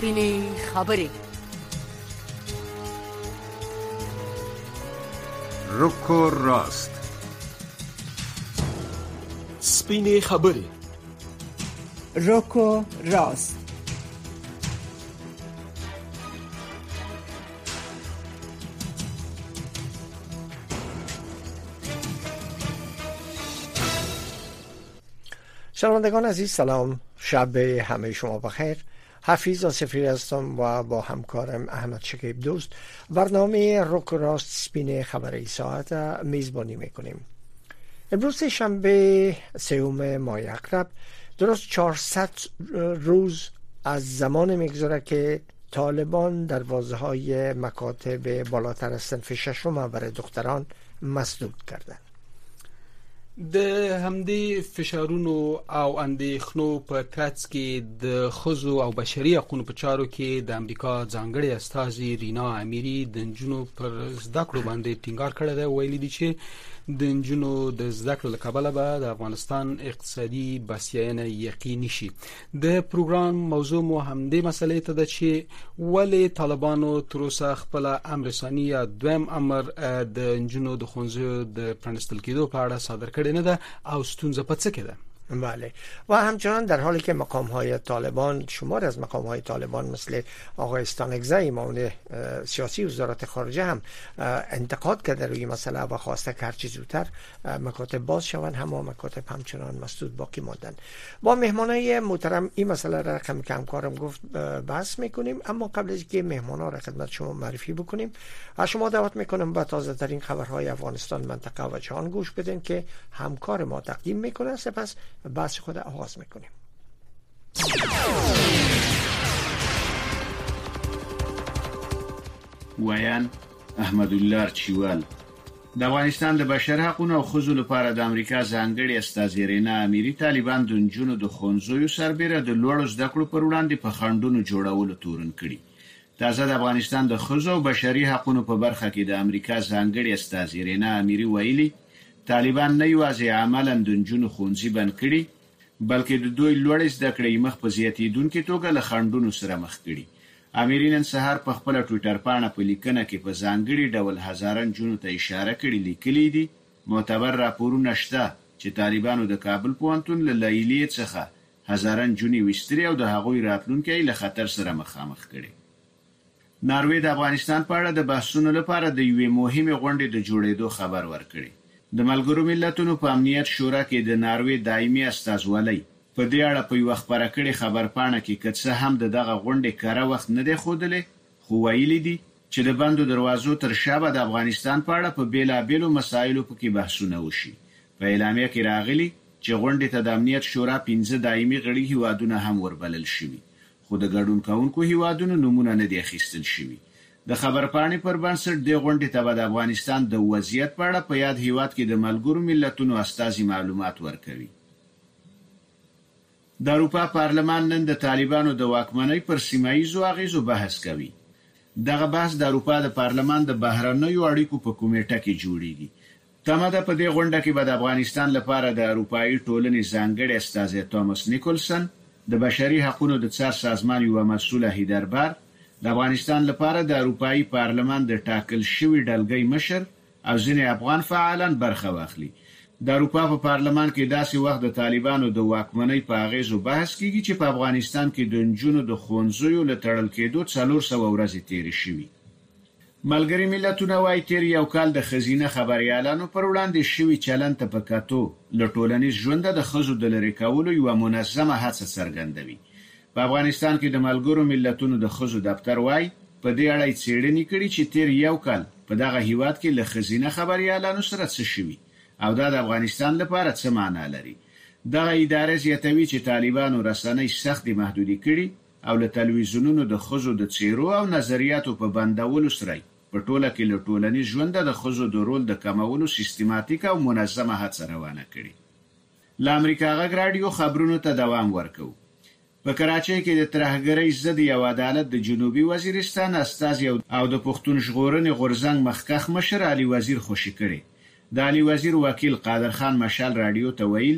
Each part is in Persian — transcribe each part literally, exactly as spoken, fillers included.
سپینې خبرې. روکو راست. سپینې خبرې. روکو راست. شنوندگان عزیز سلام، شب همه شما بخیر. حفیظ آصفی هستم و با همکارم احمد شکیب دوست برنامه روکو راست سپینه خبری ساعت میزبانی میکنیم. امروز شنبه سوم ماه اکرب، درست چهارصد روز از زمان میگذره که طالبان دروازه‌های مکاتب بالاتر از صنف ششم برای دختران مسدود کردند. د همدې فشارونو او اندېښنو په ترڅ کې د ښځو او بشري حقوقو په چارو کې د امریکا ځانګړي استازي رینا امیری د نجونو پر زده کړو باندې ټینګار کړی دی. ویلي دي چې د نجونو د زده کړو له کبله به د افغانستان اقتصادي بسیاینه یقیني شي. د پروګرام موضوع مو همدې مسلې ته ده چې ولې طالبانو تر اوسه خپل امر ثاني یا دویم امر د نجونو د ښوونځیو د پرانیستل کېدو په اړه صادر کړی نه ده او ستونزه په څه کې ده؟ بله، و همچنان در حالی که مقام های طالبان، شمار از مقام های طالبان مثل آقای استانگزی معاون سیاسی وزارت خارجه هم انتقاد کرده روی مسئله و خواسته که هرچی زودتر مکاتب باز شوند، همه مکاتب همچنان مسدود باقی ماندن. با مهمانای محترم این مسئله را رقم که همکارم گفت بحث میکنیم، اما قبل از که مهمانا را خدمت شما معرفی بکنیم، از شما دعوت میکنم به تازه ترین خبرهای افغانستان، منطقه و جهان گوش بدین که همکار ما تقدیم میکنه. سپس بحث خود آغاز میکنیم. ویان احمد الله چوال. د افغانستان د بشر حقوقو او ښځو لپاره د امریکا ځانګړي استازي رینا امیری طالبان د نجونو د ښوونځیو سربېره د لوړو زده کړو پر وړاندې په خنډونو جوړولو تورن کړي. تازه د افغانستان د ښځو او بشري حقوقو په برخه کې د امریکا ځانګړي استازي رینا امیری ویلي طالبان نه یوازې عملاً د نجونو ښوونځي بند کړي، بلکې د دوی لوړې زده کړې مخ په زیاتېدونکې توګه له خنډونو سره مخ کړي. امیری نن سهار په خپل ټویټر پاڼه په لیکنه کې په ځانګړي ډول هزاره نجونو ته اشاره کړې لیکلي دي معتبر راپورونه شته چې طالبانو د کابل پوهنتون له لیلیې څخه هزاره نجونې ویستري او د هغوی راتلونکي له خطر سره مخامخ کړي. ناروې د افغانستان په اړه د بحثونو لپاره د یوې مهمې غونډې د جوړېدو خبر ورکړي. د ملګرو ملتونو په امنیت شورا کې د ناروې دایمي استازولۍ په دې اړه په یو خبره کړي خبر پاڼه کې کڅه هم د دغه غونډې کاره وخت نه دی خوده، خو ویلي دي چې د بندو دروازو تر شابه د افغانستان په اړه په بیلابېلو مسایلو په کې بحثونه وشي. په اعلامیه کې راغلي چې غونډې ته د امنیت شورا پنځه دایمي غړي هیوادونه هم وربلل شوي، خو د ګډون کوونکو هیوادونو نومونه نه دي اخیستل شوي. د خبرپاڼې پر بنسټ د غونډې ته د افغانستان د وضعیت په اړه په یاد هیواد کې د ملګرو ملتونو استازي معلومات ورکوي. د اروپا پارلمان نن د طالبانو د واکمنۍ پر سیمایي اغیزو بحث کوي. دغه بحث د اروپا د پارلمان د بهرنیو اړیکو په کمیټه کې جوړیږي. تمه ده په دې غونډه کې به د افغانستان لپاره د اروپایي ټولنې ځانګړي استازي توماس نیکولسن، د بشري حقوقو د څار سازمان یو مسؤل هیدربار، د افغانستان لپاره د اروپایي پارلمان د ټاکل شوی ډلګۍ مشر او ځینې افغان فعالان برخه واخلي. د اروپا په پارلمان کې داسې وخت د طالبانو د واکمنۍ په اغیزو بحث کیږي چې په افغانستان کې د نجونو د ښوونځیو له تړل کېدو څلور سوه ورځې تیرې شوي. ملګري ملتونه وايي تیر یو کال د ښځینه خبریالانو پر وړاندې شوي چلند ته په کتو له ټولنیز ژونده د ښځو د لرې کولو یوه منظمه هڅه څرګندوي. په افغانستان کې د ملګرو ملتونو د ښځو دفتر وايي په دې اړه څېړنې کړي چې تیر یو کال په دغه هیواد کې له ښځینه خبریالانو سره څه شوي او دا د افغانستان لپاره څه معنا لري. دغه ادارې زیاتوي چې طالبانو رسنۍ سخت محدودي کړي او له تلویزیونونو د ښځو د څیرو او نظریاتو په بندولو سره په ټوله کې له ټولنیز ژوند د ښځو د رول د کمولو سیستماتیک او منظمه هڅه روانه کړي. ل امریکا غږ رادیو خبرونو ته دوام ورکو. په کراچۍ کې د ترهګرۍ ضد یو عدالت د جنوبي وزیرستان استازي او د پښتون ژغورنې غورځنګ مخکښ مشر علي وزیر خوشی کړي. د علي وزیر وکیل قادر خان مشال رادیو ته ویلي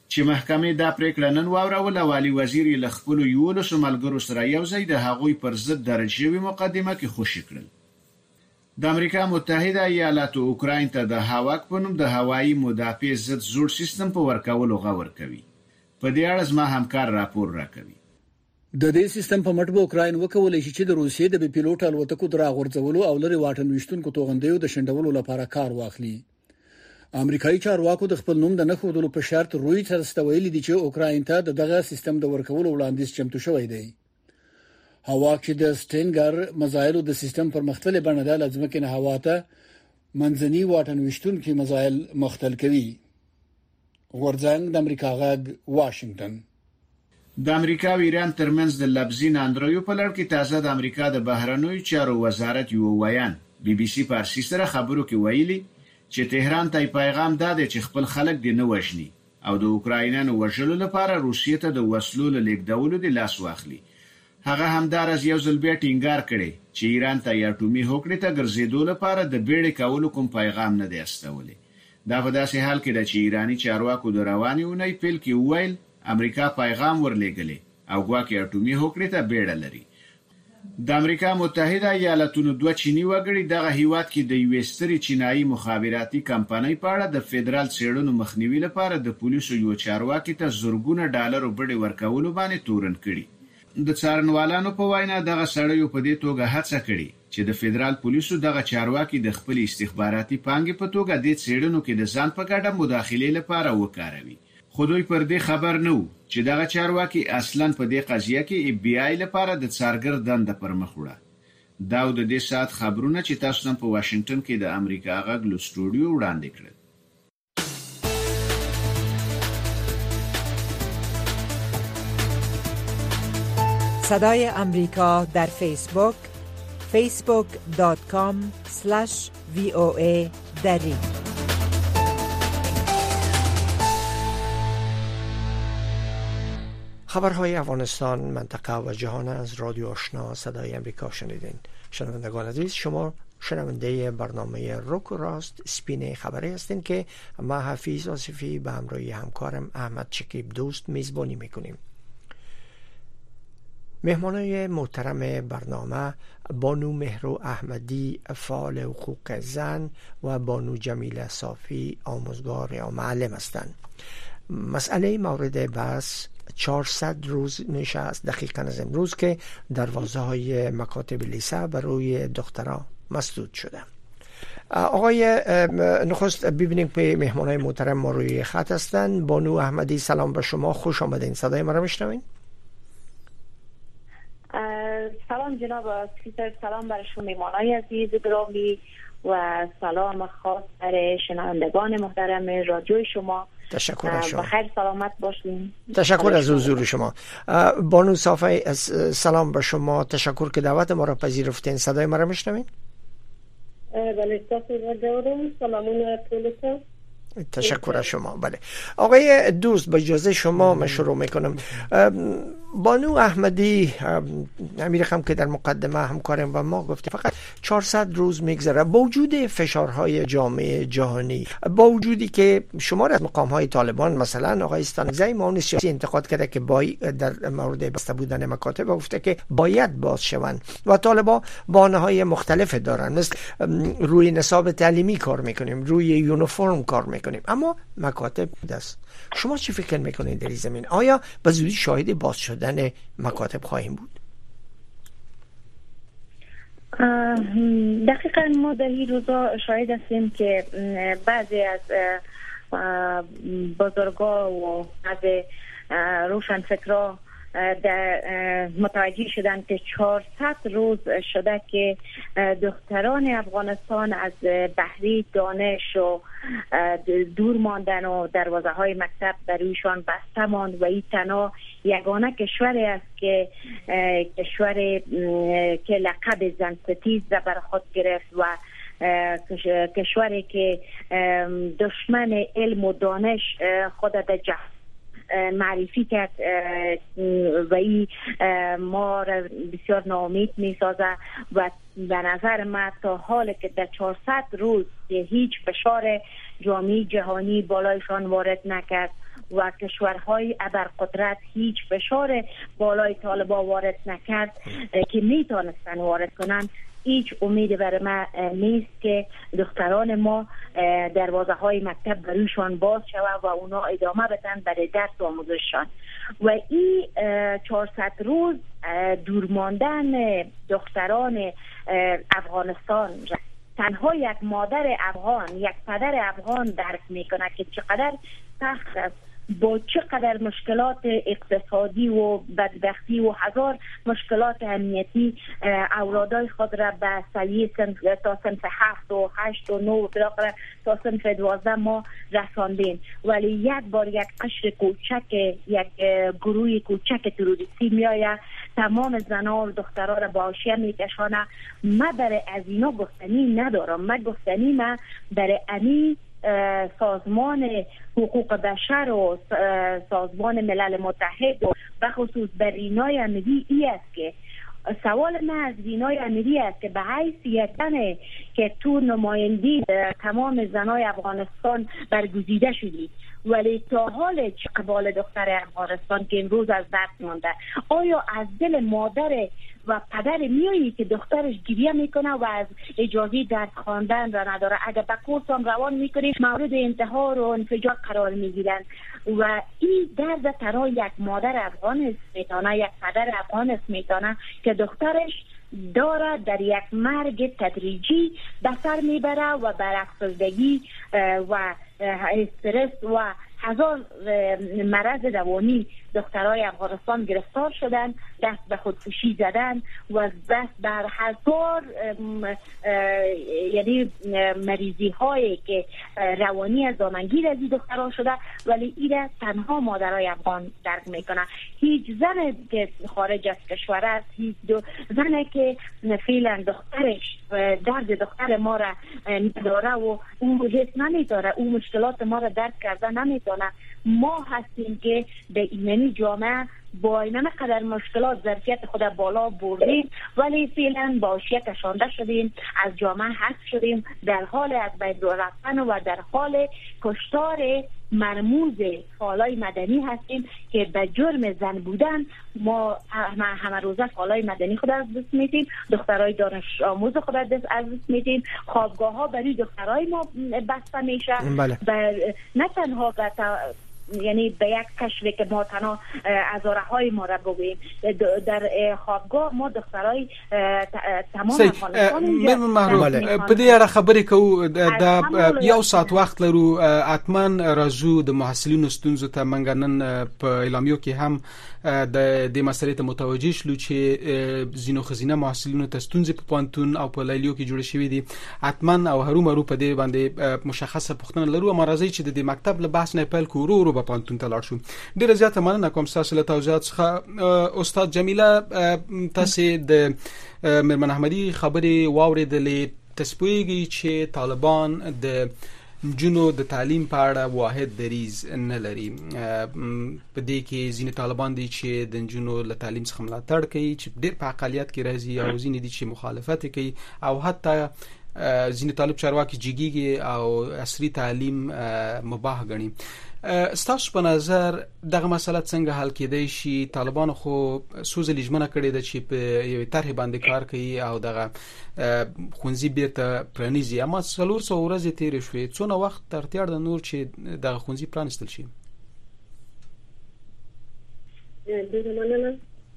چې محکمې دا پریکړه نن واوروله. والی وزیر یې له خپلو یولسو ملګرو سره یو ځای د هغوی پر ضد درج شوې مقدمه کې خوشي کړل. د امریکا متحده ایالاتو اوکراین ته د هاواک په نوم د هوایي مدافع ضد زوړ سیستم په ورکولو غور کوي. په دې اړه زما همکار راپور راکوي. د دې سیستم په مټ به اوکراین وکولای شي چې د روسیې د بي پیلوټ الوتکو د راغورځولو او لري واټن وشتونکو توغندیو د شندولو لپاره کار واخلي. امریکایي چارواکو د خپل نوم د نخودلو په شرط رويټرز ته ویلي دي چې اوکراین ته دغه سیستم د ورکولو وړاندیز چمتو شوی دی. هوا کې د سټینګر مزایلو د سیستم پر مختلفه بڼه د لازمه کې نه هوا ته منځني واټن وشتونکو مزایل مختل کوي. غورځنګ د امریکا غږ واشنگټن. د امریکا او ایران ترمنځ د لبزین اندرویو په لړ کې تازه د امریکا د بهرنیو چارو وزارت یو ویان بي بي سي فارسی سره خبرو کې ویلي چې تهران ته پیغام داده چې خپل خلک دې نه وژني او د اوکراینانو وژلو لپاره روسیې ته د وسلو له لیږدولو د لاس واخلي. هغه همدارس یو ځل بیا ټینګار کړي چې ایران ته اټومي هوکړې ته ګرځېدو لپاره د بیړې کولو کوم پیغام نه دی استولی. دا په داسې حال کې چې ایرانی چارواکو د رواني اونۍ پیل کې ویل امریکا پیغام ورلېږلی او ګواکې اټومي هوکړې ته بیړه لري. د امریکا متحده ایالاتونو دوه چینی وګړي دغه هیواد کې د یو ستري چینایي مخابراتي کمپنۍ په اړه د فدرال څېړنو مخنیوي لپاره د پولیسو یو چارواکي ته زرګونه ډالر بډې ورکولو باندې تورن کړي. د څارنوالانو په وینا دغه سړیو په دې توګه هڅه کړې چې د فدرال پولیسو دغه چارواکي د خپل استخباراتي پانګې په توګه د څېړنو کې د ځان په ګډه مداخله لپاره وکاروي. خو دوی پر دې خبر نه وو چې دغه چارواکي اصلاً په دې قضیه کې ای بی آی لپاره د څارګر دنده پر مخ وړه. دا د دې سات خبرونه چې تاسو نن په واشنگټن کې د امریکا غږ له سټوډیو وړاندې کړل. صدای امریکا در فیسبوک فیسبوک دات کام اسلش وی او ای دری. خبرهای افغانستان، منطقه و جهان از رادیو آشنا صدای امریکا شنیدین. شنوندگان عزیز، شما شنونده برنامه روک و راست سپین خبری هستین که ما حفیظ آصفی به همراه همکارم احمد شکیب دوست میزبانی میکنیم. مهمانای محترم برنامه بانو مهرو احمدی فعال حقوق زن و بانو جمیله صافی آموزگار یا معلم هستند. مسئله مورد بحث چهارصد روز میشه است دقیقاً از امروز که دروازه های مکاتب لیسه برای دخترها مسدود شده. آقای نخست ببینیم که مهمانای محترم ما روی خط هستند. بانو احمدی سلام به شما، خوش آمدین. صدای ما را میشنوین؟ سلام جناب اسپیکر، سلام بر شما مهمانای عزیز گرامی و سلام خاص بر شنوندگان محترم رادیوی شما. تشکر از شما. بخیر سلامت باشین. تشکر از حضور شما. بانو صافی سلام به شما، تشکر که دعوت ما را پذیرفتین. صدای ما را میشنوین؟ بله سلامون طولتون. تشکر از شما. بله آقای دوست، با اجازه شما من شروع میکنم. بانو احمدی امیر خم که در مقدمه همکارم و ما گفته فقط چهارصد روز میگذره با وجود فشارهای جامعه جهانی، با وجودی که شمار از مقامهای طالبان مثلا آقای استانگزی معاون سیاسی انتقاد کرده که بای در مورد بسته بودن مکاتب گفته که باید باز شوند و طالبان بهانه‌های مختلف دارن، مثل روی نصاب تعلیمی کار میکنیم، روی یونیفرم کار میکنیم، اما مکاتب دست. شما چی فکر میکنید در این زمین؟ آیا به زودی شاهد باز شدن مکاتب خواهیم بود؟ دقیقا ما در این روزا شاهد هستیم که بعضی از بزرگا و بعضی روشنفکرا در متوجه شدن که چهارصد روز شده که دختران افغانستان از بهره دانش و دور ماندن و دروازه های مکتب برویشان بسته ماند و این تنها یگانه کشوری است که کشور که لقب زن ستیز را بر خود گرفت و کشوری که دشمن علم و دانش خود در جهان معرفی کرد و این ما را بسیار ناامید می سازه و به نظر من تا حال که در چهارصد روز که هیچ فشار جامعه جهانی بالایشان وارد نکرد و کشورهای ابرقدرت هیچ فشار بالای طالبان وارد نکرد که میتونستن وارد کنن، هیچ امیدی برای ما نیست که دختران ما دروازه های مکتب بروشان باز شود و اونا ادامه بدن برای درس و آموزششان. و این چهارصد روز دور ماندن دختران افغانستان تنها یک مادر افغان، یک پدر افغان درک میکنه که چقدر سخت است، با چقدر مشکلات اقتصادی و بدبختی و هزار مشکلات امنیتی اولادای خود را به سویه تا صنف هفت و هشت و نه و بالاخره تا صنف دوازده ما رساندیم، ولی یک بار یک قشر کوچک، یک گروه کوچک تروریستی میآید تمام زنها و دخترها را به حاشیه میکشانه. من برای از اینا گفتنی ندارم، من گفتنی من برای امی سازمان حقوق بشر و سازمان ملل متحد و بخصوص بر رینای امیری ای است که سوال من از رینای امیری است که به حیث یک زنه که تو نمایندی تمام زنای افغانستان برگزیده شدی ولی تا حال چه قبال دختر افغانستان که امروز از دست مانده، آیا از دل مادر و پدر میایی که دخترش گریه میکنه و از اجازه درس خواندن را نداره، اگر به کورس هم روان میکنه مورد انتحار و انفجار قرار میگیرن و این درد تنها یک مادر افغان است میتونه، یک پدر افغان است میتونه که دخترش داره در یک مرگ تدریجی به سر میبره و بر افسردگی و استرس و هزار مرض روانی دخترای افغانستان گرفتار شدن، دست به خودکشی زدن و دست بر هزار یعنی مریضی هایی که روانی از دامنگیر از این دخترها شده، ولی این تنها مادرای افغان درک میکنه. هیچ زن که خارج از کشور است، هیچ دو زنه که فعلا دخترش درد دختر ما را نداره و اون حس نمیداره، اون مشکلات ما را درک کرده نمیتونه. ما هستیم که به ایمنی جامعه با این قدر مشکلات ظرفیت خود بالا بردیم ولی فعلا با حاشیه کشانده شدیم، از جامعه حذف شدیم، در حال از بین رفتن و در حال کشتار مرموز فعالای مدنی هستیم که به جرم زن بودن ما همه روزه فعالای مدنی خود از دست میدیم، دخترای دانش آموز خود از دست میدیم، خوابگاه ها برای دخترای ما بسته میشه. بله. نه تنها به یعنی به یک کشوری که ما تنها ازاره های ما را بگوییم، در خوابگاه ما دخترای تمام افغانستان په دې اړه خبرې کوو. د یو ساعت وخت لرو، اتمن راځو د محصلینو ستونزو ته. منګ نن په اعلامیو کې هم د دې مسلې ته متوجه شلو چې زینو خزینه محصلینو ته ستونزې په پانتون او په لیلیو کې جوړ شوې دي. اتمن او هرومرو په دې باندې مشخصه پوښتنه لرو، اما راځي چې د دې مکتب له بحث نه پیل کوو، ورو په پانتون ته لاړ شو. ډیره زیاته مننه کوم تاسو له توضیحات څخه. استاد جمیله، تاسو د مرمن احمدی خبرې واوریدلې، تسپویږي چې طالبان د جنو د تعلیم په اړه واحد دریز نه لري. په دې کې ځینې طالبان دي چې د جنو له تعلیم څخه ملاتړ کوي، چې ډېر په اقلیت کې راځي، او ځینې دي چې مخالفت کوي، او حتی ځینې طالب چارواکي جګیږي او عصري تعلیم مباح ګڼي. ستاسو په نظر دغه مسله څنګه حل کېدای شي؟ طالبان خو سوزلې ژمنه کړې ده چې په یوې طرحې باندې کار کوي او دغه ښوونځي بیرته پرانیزي، اما څلور سوه ورځې تېرې شوې. څونه وخت ته اړتیا ده نور چې دغه ښوونځي پرانیستل شي؟ ډېره مننه.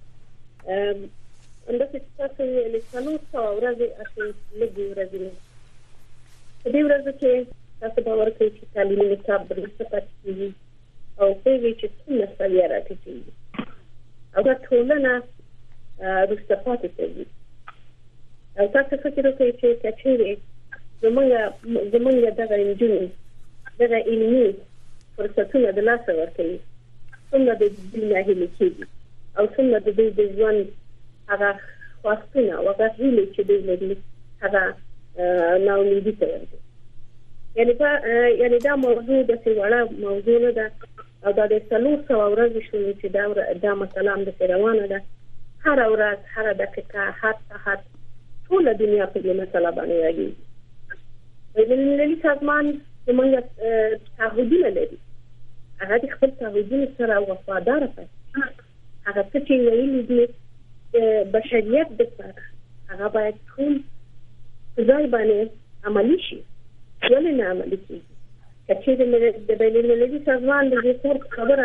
همداسې چې تاسو ویلې څلور سوه ورځې اخري لږې ورځې نه. په دې ورځو کې تاسو باور کوئ چې تعلیمي نصاب وروسته پاتې کېږي او پوهېږئ چې څومره ستړیا راټیټېږي او دا ټولنه وروسته پاتې کوي. او تاسو فکر وکړئ چې که چېرې زموږ زموږ دغه نجونې دغه علمي فرصتونه د لاسه ورکوي، څومره د دوی ناهیلې کېږي او څومره د دوی د ژوند هغه خواستونه او هغه هیلې چې دوی لري هغه ناامیدي ته ورځي. یعنی دا یعنی دا موضوع د سیواړه موضوع نه ده او دا د څلور سوه ورځې شوې چې دا دا مسله هم داسې روانه ده. هره ورځ، هره دقیقه، هر ساعت ټوله دنیا په دې مسله باندې غږېږي. بینالمللي سازمان زموږ تعهدونه لري هغه د خپل تعهدونو سره وفادار پاتې هغه څه چې ویلي دي د بشریت لپاره هغه باید ټول ځای باندې عملي شي. ولې نه عملي کیږي؟ چې د بین المللي سازمان د دې خبره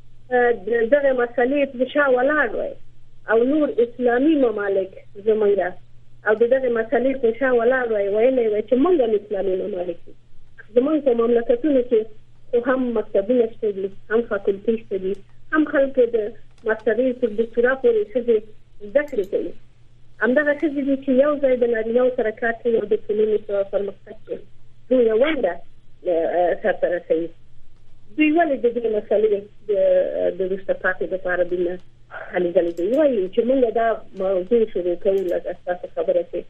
دغه مسلې په شا ولاړ وي او نور اسلامي ممالک زمونږ او دغه مسلې په شا ولاړ وي ویلې وي چې موږ اسلامي ممالک زمونږ په مملکتونو کې هم مکتبونه شته دي، هم فاکولټي شته دي، هم خلک د ماسترۍ تر دکتورا پورې ښځې زده کړې کوي. همدغه ښځې دي چې یو ځای د نارینه‌و سره کار کوي او د ټولنې په پرمختګ کې دوی ونډه سرته رسوي. دوی ولې د دې مسلې د وروسته پاتې لپاره دومره هلې ځلې کوي؟ وایي چې موږ دا موضوع شروع کوو لکه ستاسو خبره چې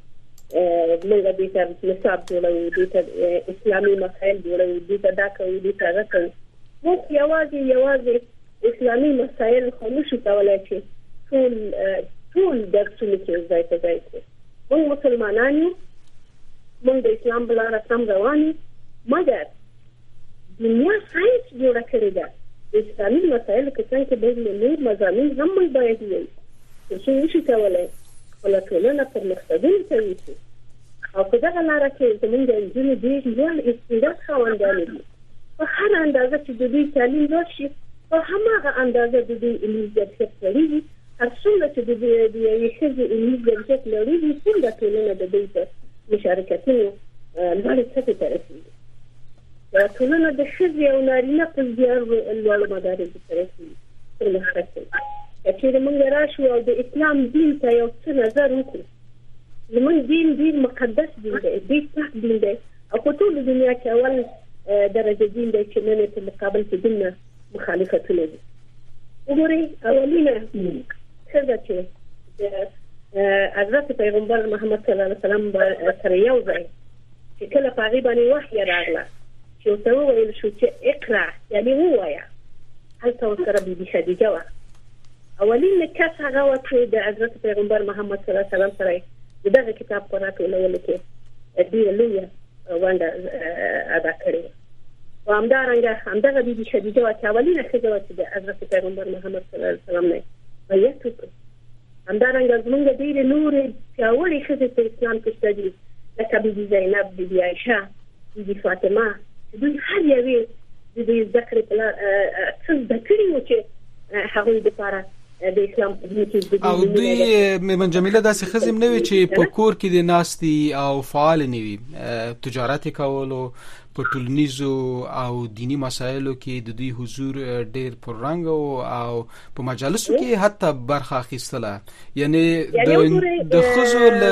موږ دې ته نصاب جوړوو، دې ته اسلامي مسایل جوړوو، دې ته دا کوو، دې ته هغه کوو. موږ یوازې یوازې اسلامي مسایل خو نشو کولی چې ټول ټول درسونه کې ځای په ځای کړو. موږ مسلمانان یو، موږ د اسلام په لاره سم روان یو، مګر دنیا ساینس جوړه کړې ده. د اسلامي مسایلو کې څنګه به نور مضامین هم موږ باید ووایو تر څو نشو کولی خپله ټولنه پرمختګونه ته یوسو. او په دغه لاره کې زموږ د نجونو ډېر لوړ استعداد خاوندانې دي. په هر اندازه چې د دوی تعلیم لوړ شي په هماغه اندازه د دوی علمي ظرفیت لوړېږي. هر څومره چې د یوې ښځې علمي ظرفیت لوړېږي څومره ټولنه د دوی په مشارکتونو لوړې سطحې ته رسېږي. ټولنه د ښځې او نارینه په زیار لوړو مدارجو ته رسېږي، پرمختګ کوي. که چېرې موږ راشو او د اسلام دین ته یو څه نظر وکړو، زموږ دین ډېر مقدس دین دی، ډېر پاک دین دی او په ټوله دنیا کې اول درجه دین دی چې نن په مقابل کې دومره مخالفتونه دي. وګورئ اولینه ښځه چې د حضرت پیغمبر محمد صلی الله علیه وسلم سره یو ځای چې کله په هغې باندې وحی راغله چې ورته وویل شو چې اقرا یعنې ووایه، هلته ورسره بیبي خدیجه وه. اولین کس هغه وه چې د حضرت پیغمبر محمد صلی الله علیه وسلم سره د دغه کتاب په راټولولو کې ډېره لویه ونډه ادا کړې وه. او همدارنګه همدغه بیبي خدیجه وه چې اولینه ښځه وه چې د حضرت پیغمبر محمد صلی الله علیه وسلم نه بیعت وکړ. همدارنګه زموږ ډېرې نورې پیاوړې ښځې په اسلام کې شته دي لکه بیبي زینب، بیبي عایشه، بیبي فاطمه، چې دوی هر یوې د دې زده کړې په لاره څه زده کړي وو چې هغوی دپاره د اسلام په دین کې او دوی میمن جمیله داسې ښځې هم نه وي چې په کور کې د ناستي او فعال نه وي، تجارت یې کولو، په ټولنیزو او دینی مسایلو کې د دوی حضور ډېر پررنګ او په مجالسو کې حتی برخه اخیستله. یعنی د ښځو له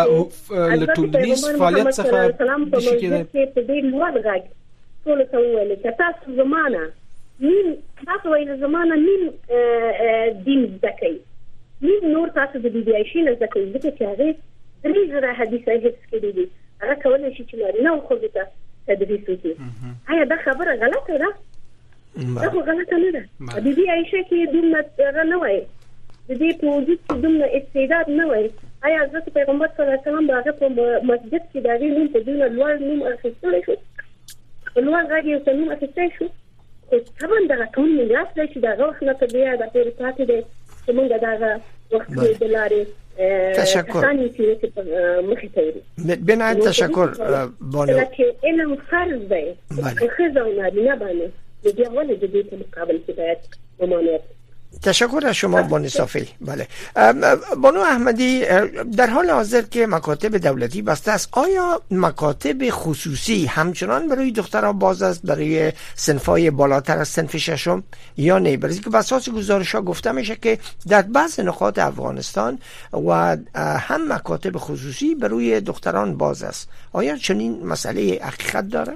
ټولنیز فعالیت څخه نشي کېدای. په ډېر لوړ غږ ټولو ته وویل چې تاسو زمانه نیم تاسو وایي زمانه نیم دین زده کوئ، نیم نور تاسو د بیبي عایشې نه زده کوئ، ځکه چې هغې درې زره حدیثه حفظ کړي دي. هغه کولی شي چې نارینه او ښځو ته تدریس وکړي. آیا دا خبره غلطه ده؟ دا خو غلطه نه ده. بیبي عایشه کې دومره هغه نه وایي، د دې په وجود کې دومره استعداد نه وایي. آیا حضرت پیغمبر صلی الله علیه وسلم د هغه په مسجد کې د هغې نوم په دومره لوړ نوم اخیستلی شو، په لوړ غږ یې ورته نوم اخیستی شو؟ خو طبعا دغه ټول میراث دی چې د هغه وخت نه تر دې حده پورې پاتې دی چې موږ د هغه وخت د لارې تشکر بنایت تشکر بانو. علم فرض دی ښځه او نارینه باندې د دې ولې د دې په مقابل کې باید ممانعت. تشکر از شما بانو صافی. بله بانو احمدی، در حال حاضر که مکاتب دولتی بسته است، آیا مکاتب خصوصی همچنان برای دخترها باز است برای صنف‌های بالاتر از صنف ششم یا نه؟ برای اینکه اساس گزارش‌ها گفته میشه که در بعضی نقاط افغانستان و هم مکاتب خصوصی برای دختران باز است. آیا چنین مسئله حقیقت داره؟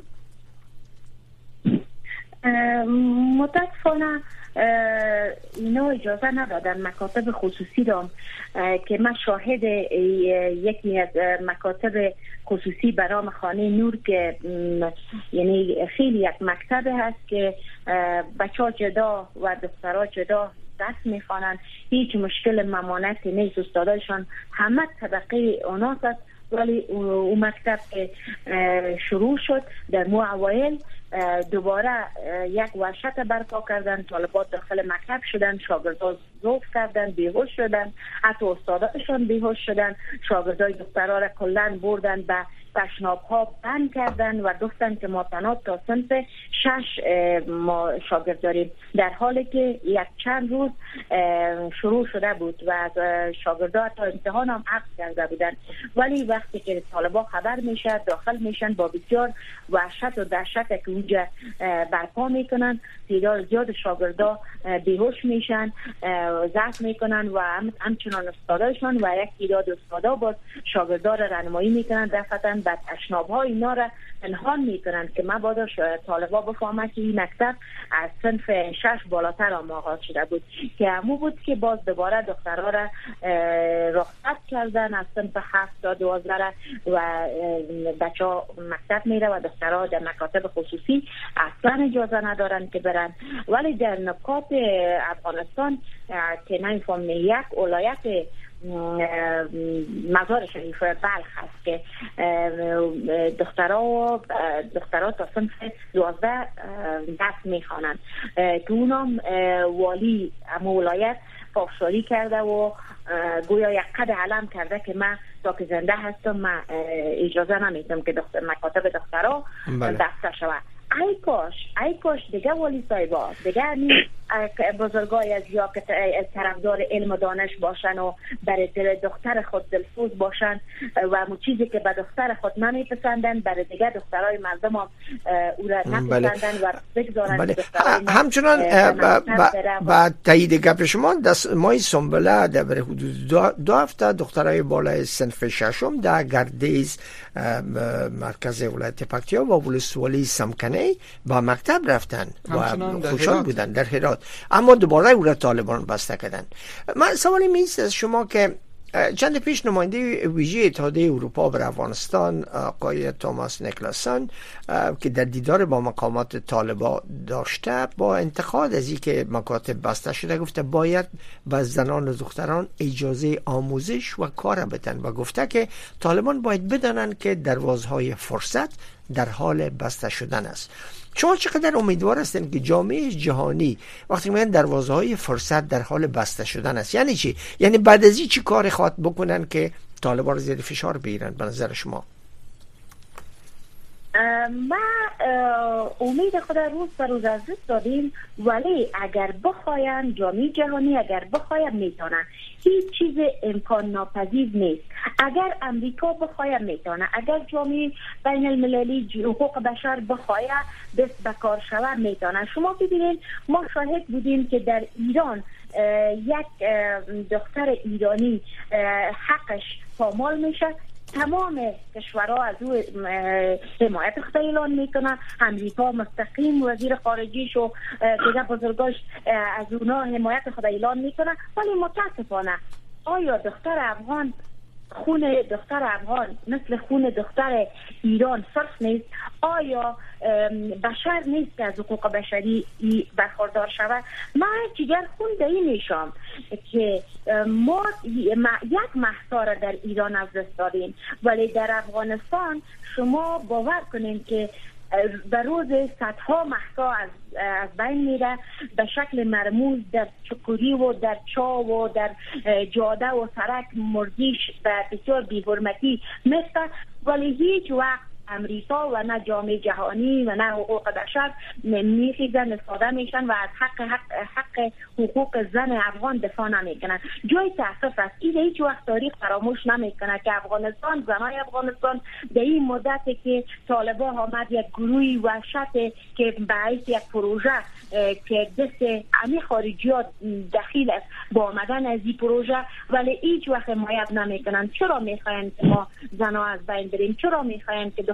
متاسفانه اینا اجازه ندادن مکاتب خصوصی را که من شاهد یکی از مکاتب خصوصی برام خانه نور که یعنی خیلی یک مکتب هست که بچه ها جدا و دخترها جدا درس میخوانند، هیچ مشکل ممانعتی نیست، استادایشان همه طبقه اوناس است ولی اون مکتب که شروع شد در مو اوایل دوباره یک وحشت برپا کردن، طالبات داخل مکتب شدن، شاگردان ذوب کردن، بیهوش شدن، حتی استاداشون بیهوش شدن، شاگردای دخترها را کلن بردن به تشناب ها بند کردن و گفتن که ما تنها تا صنف شش ما شاگرد داریم، در حالی که یک چند روز شروع شده بود و شاگردها تا امتحان هم عقد کرده بودن. ولی وقتی که طالبا خبر میشه داخل میشن با بسیار وحشت و دهشت که اونجا برپا میکنن، تعداد زیاد شاگردا بیهوش میشن، زخم میکنن و همچنان استاداشون و یک تعداد استادا باز شاگردا را راهنمایی میکنن، دفعتاً بعد اشناب ها اینا را پنهان میکنن که مبادا طالبا بفهمه که این مکتب از صنف شش بالاتر هم آغاز شده بود، که همو بود که باز دوباره دخترها را رخصت کردن از صنف هفت تا دوازده و بچه ها مکتب میره و دخترها در مکاتب خصوصی اصلا اجازه ندارن که برن. ولی در نقاط افغانستان که نمیفهم یک ولایت مزار شریف بلخ هست که دخترها دخترها تا صنف دوازده دست میخوانند، که اونم والی اما ولایت پافشاری کرده و گویا یک قد علم کرده که من تا که زنده هستم من اجازه نمیدم که دختر مکاتب دخترها بسته شود. ای کاش ای کاش دیگه والی صاحبا دیگه همین بزرگای از یا که طرفدار علم و دانش باشن و برای دل دختر خود دلسوز باشن و مو چیزی که به دختر خود نمیپسندن برای دیگه دخترای مردم هم او را نپسندن و بگذارن. همچنان با تایید گپ شما دست مای سنبله در حدود دو هفته دخترای بالای صنف ششم در گردیز مرکز ولایت پکتیا و ولسوالی سمکنه با مکتب رفتن و خوشحال بودن در هرات، اما دوباره او را طالبان بسته کردن. من سوالی میست از شما که چند پیش نماینده ویژه اتحادیه اروپا بر افغانستان آقای توماس نیکلاسون که در دیدار با مقامات طالبان داشته با انتقاد از اینکه مکاتب بسته شده گفته باید به زنان و دختران اجازه آموزش و کار بدن و گفته که طالبان باید بدانن که دروازهای فرصت در حال بسته شدن است. شما چقدر امیدوار هستین که جامعه جهانی وقتی میگن دروازه‌های فرصت در حال بسته شدن است یعنی چی؟ یعنی بعد از این چی کار خواد بکنن که طالبان زیر فشار بگیرن به نظر شما؟ ما امید خود روز به روز از دست دادیم، ولی اگر بخواین جامعه جهانی اگر بخواین میتونن، هیچ چیز امکان ناپذیر نیست. اگر امریکا بخواید میتونه، اگر جامعه بین المللی حقوق بشر بخواید دست به کار شود میتونه. شما ببینید ما شاهد بودیم که در ایران یک دختر ایرانی حقش پامال میشه، تمام کشورها از او حمایت خود اعلان میکنن، امریکا مستقیم وزیر خارجیش و دیگه بزرگاش از اونا حمایت خود اعلان میکنن. ولی متاسفانه آیا دختر افغان خون دختر افغان مثل خون دختر ایران صرف نیست؟ آیا بشر نیست که از حقوق بشری برخوردار شود؟ من چیگر خون دهی میشم که ما یک مهسا را در ایران از دست دادیم، ولی در افغانستان شما باور کنین که در روز صدها مهسا از از بین میره به شکل مرموز در چکوری و در چا و در جاده و سرک مردیش به بسیار بی‌حرمتی مثل، ولی هیچ وقت امریکا و نه جامعه جهانی و نه حقوق بشر میخیزن استفاده میشن و از حق حق حق حقوق زن افغان دفاع نمیکنن. جای تاسف است این هیچ وقت تاریخ فراموش نمیکنه که افغانستان، زنای افغانستان در این مدتی که طالبان آمد یک گروهی وحشت که باعث یک پروژه که دست امی خارجی ها دخیل است با آمدن از این پروژه، ولی هیچ وقت حمایت نمیکنن. چرا میخواین که ما زنا از بین بریم؟ چرا میخواین که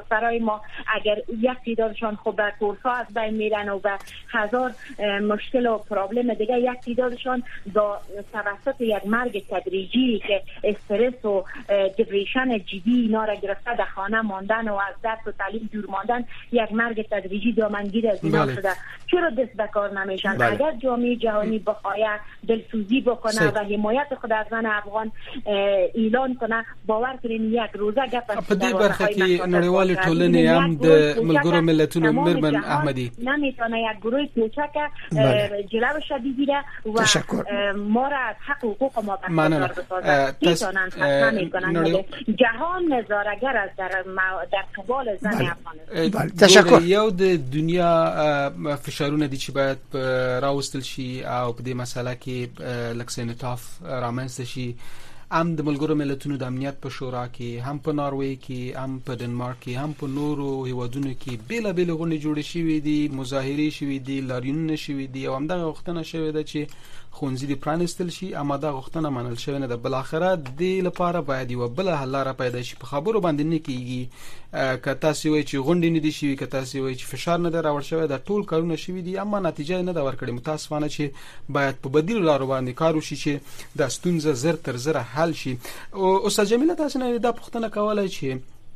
دخترای ما اگر یک تعدادشان خوب به کورس‌ها از بین میرن و به هزار مشکل و پرابلم دیگه، یک تعدادشان با توسط یک مرگ تدریجی که استرس و دیپریشن جدی اینا را گرفته در خانه ماندن و از درس و تعلیم دور ماندن، یک مرگ تدریجی دامنگیر از اینا بله. شده. چرا دست به کار نمیشن؟ بله. اگر جامعه جهانی بخواهد دلسوزی بکنه سید. و حمایت خود از زن افغان اعلان کنه، باور کنین یک روزه گپ په دې برخه کې نړیوال ټولنې هم د ملګرو ملتونو مرمن احمدی نمیتونه یک گروه کوچک جلوش بگیره و ما را از حق حقوق ما برخوردار بسازه. نمیتونن جهان نظاره‌گر از در در قبال زن افغانستان. تشکر. یو د دنیا فشارونه دي چې باید راوستل شي او په دې مسله کې لکه انعطاف رامنځته شي. هم د ملګرو ملتونو د امنیت په شورا کې، هم په ناروې کې، هم په ډنمارک کې، هم په نورو هیوادونو کې بیل بیل غونډې جوړې شوې دي، مظاهرې شوې دي، لاریونونه شوې دي او همدغه غوښتنه شوې ده چې ښوونځي دې پرانیستل شي، اما دا غوښتنه منل شوې نه ده. بالاخره دې لپاره باید یوه بله حل لاره پیدا شي. په خبرو باندې نه کېږي. که تاسې وایئ چې غونډې نه دي شوي، که تاسې وایئ چې فشار نه دی راوړل شوی، دا ټول کارونه شوي دي اما نتیجه یې نه ده ورکړې. متاسفانه چې باید په بدیلو لارو باندې کار وشي چې دا ستونزه زر تر زره حل شي. استاد جمیله، تاسو نه دا پوښتنه کولای چې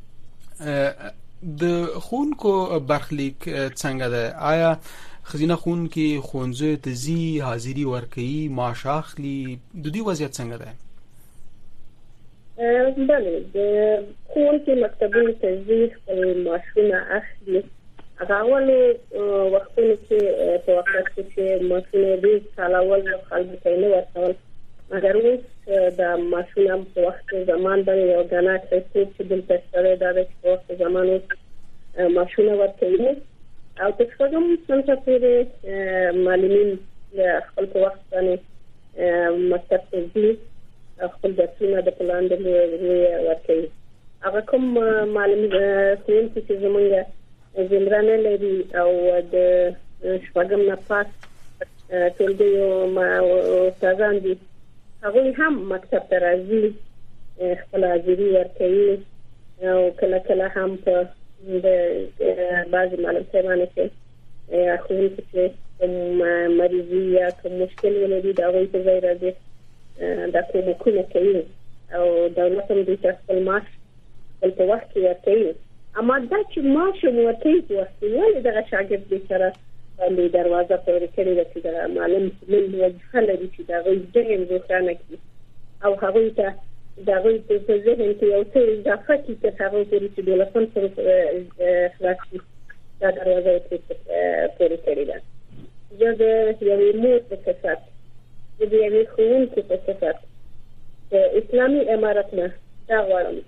د ښوونکو برخلیک څنګه ده؟ آیا خزینه ښوونکي ښوونځیو ته ځي، حاضري ورکوي، معاش اخلي؟ د دوی وضعیت څنګه ده؟ بله، د ښوونکي مکتبونو ته ځي، خپل معاشونه اخلي. هغه اولو وختونو کې په وخت کې چې معاشونه ډېر کالول او خلکو ته یې نه ورکول، مګر اوس د معاشونه په وخت زمان باندې یو ګڼه کړی چې دلته شته دا د په وخت زمان اوس معاشونه ورکوي او په څوګم څنګه پورې معلمین خپل په وخت باندې مکتب ته ځي، خپل درسونه د پلان د ورکوي. هغه کوم معلم ښوونکي چې زمونږ زمرانه لري او د شپږم نه پاس ټولګي استادان دي، هغوی هم مکتب ته راځي، خپل حاضري ورکوي او کله کله هم په د بعضې معلم صاحبانو کې ښوونکي چې کوم مریضي یا کوم مشکل ولري د هغوی په ځای راځي دا کومکونه کوي او دولت هم دوی ته خپل معاش خپل په وخت کې ورکوي. اما دا چې معاش هم ورکوي په وخت کې، ولې دغه شاګرد بېچاره باندې دروازه پورې کړې ده چې د معلم لوی وظیفه لري چې د هغوی ذهن روښانه کړي او هغوی ته د هغوی په ذهن کې یو څه اضافه کړي تر هغو پورې چې دولسم صنف خلاص شي. دا دروازه یې پورې کړې ده. زه د یوې مور په صفت، د یوې ښوونکي په صفت د اسلامي امارت نه دا غواړم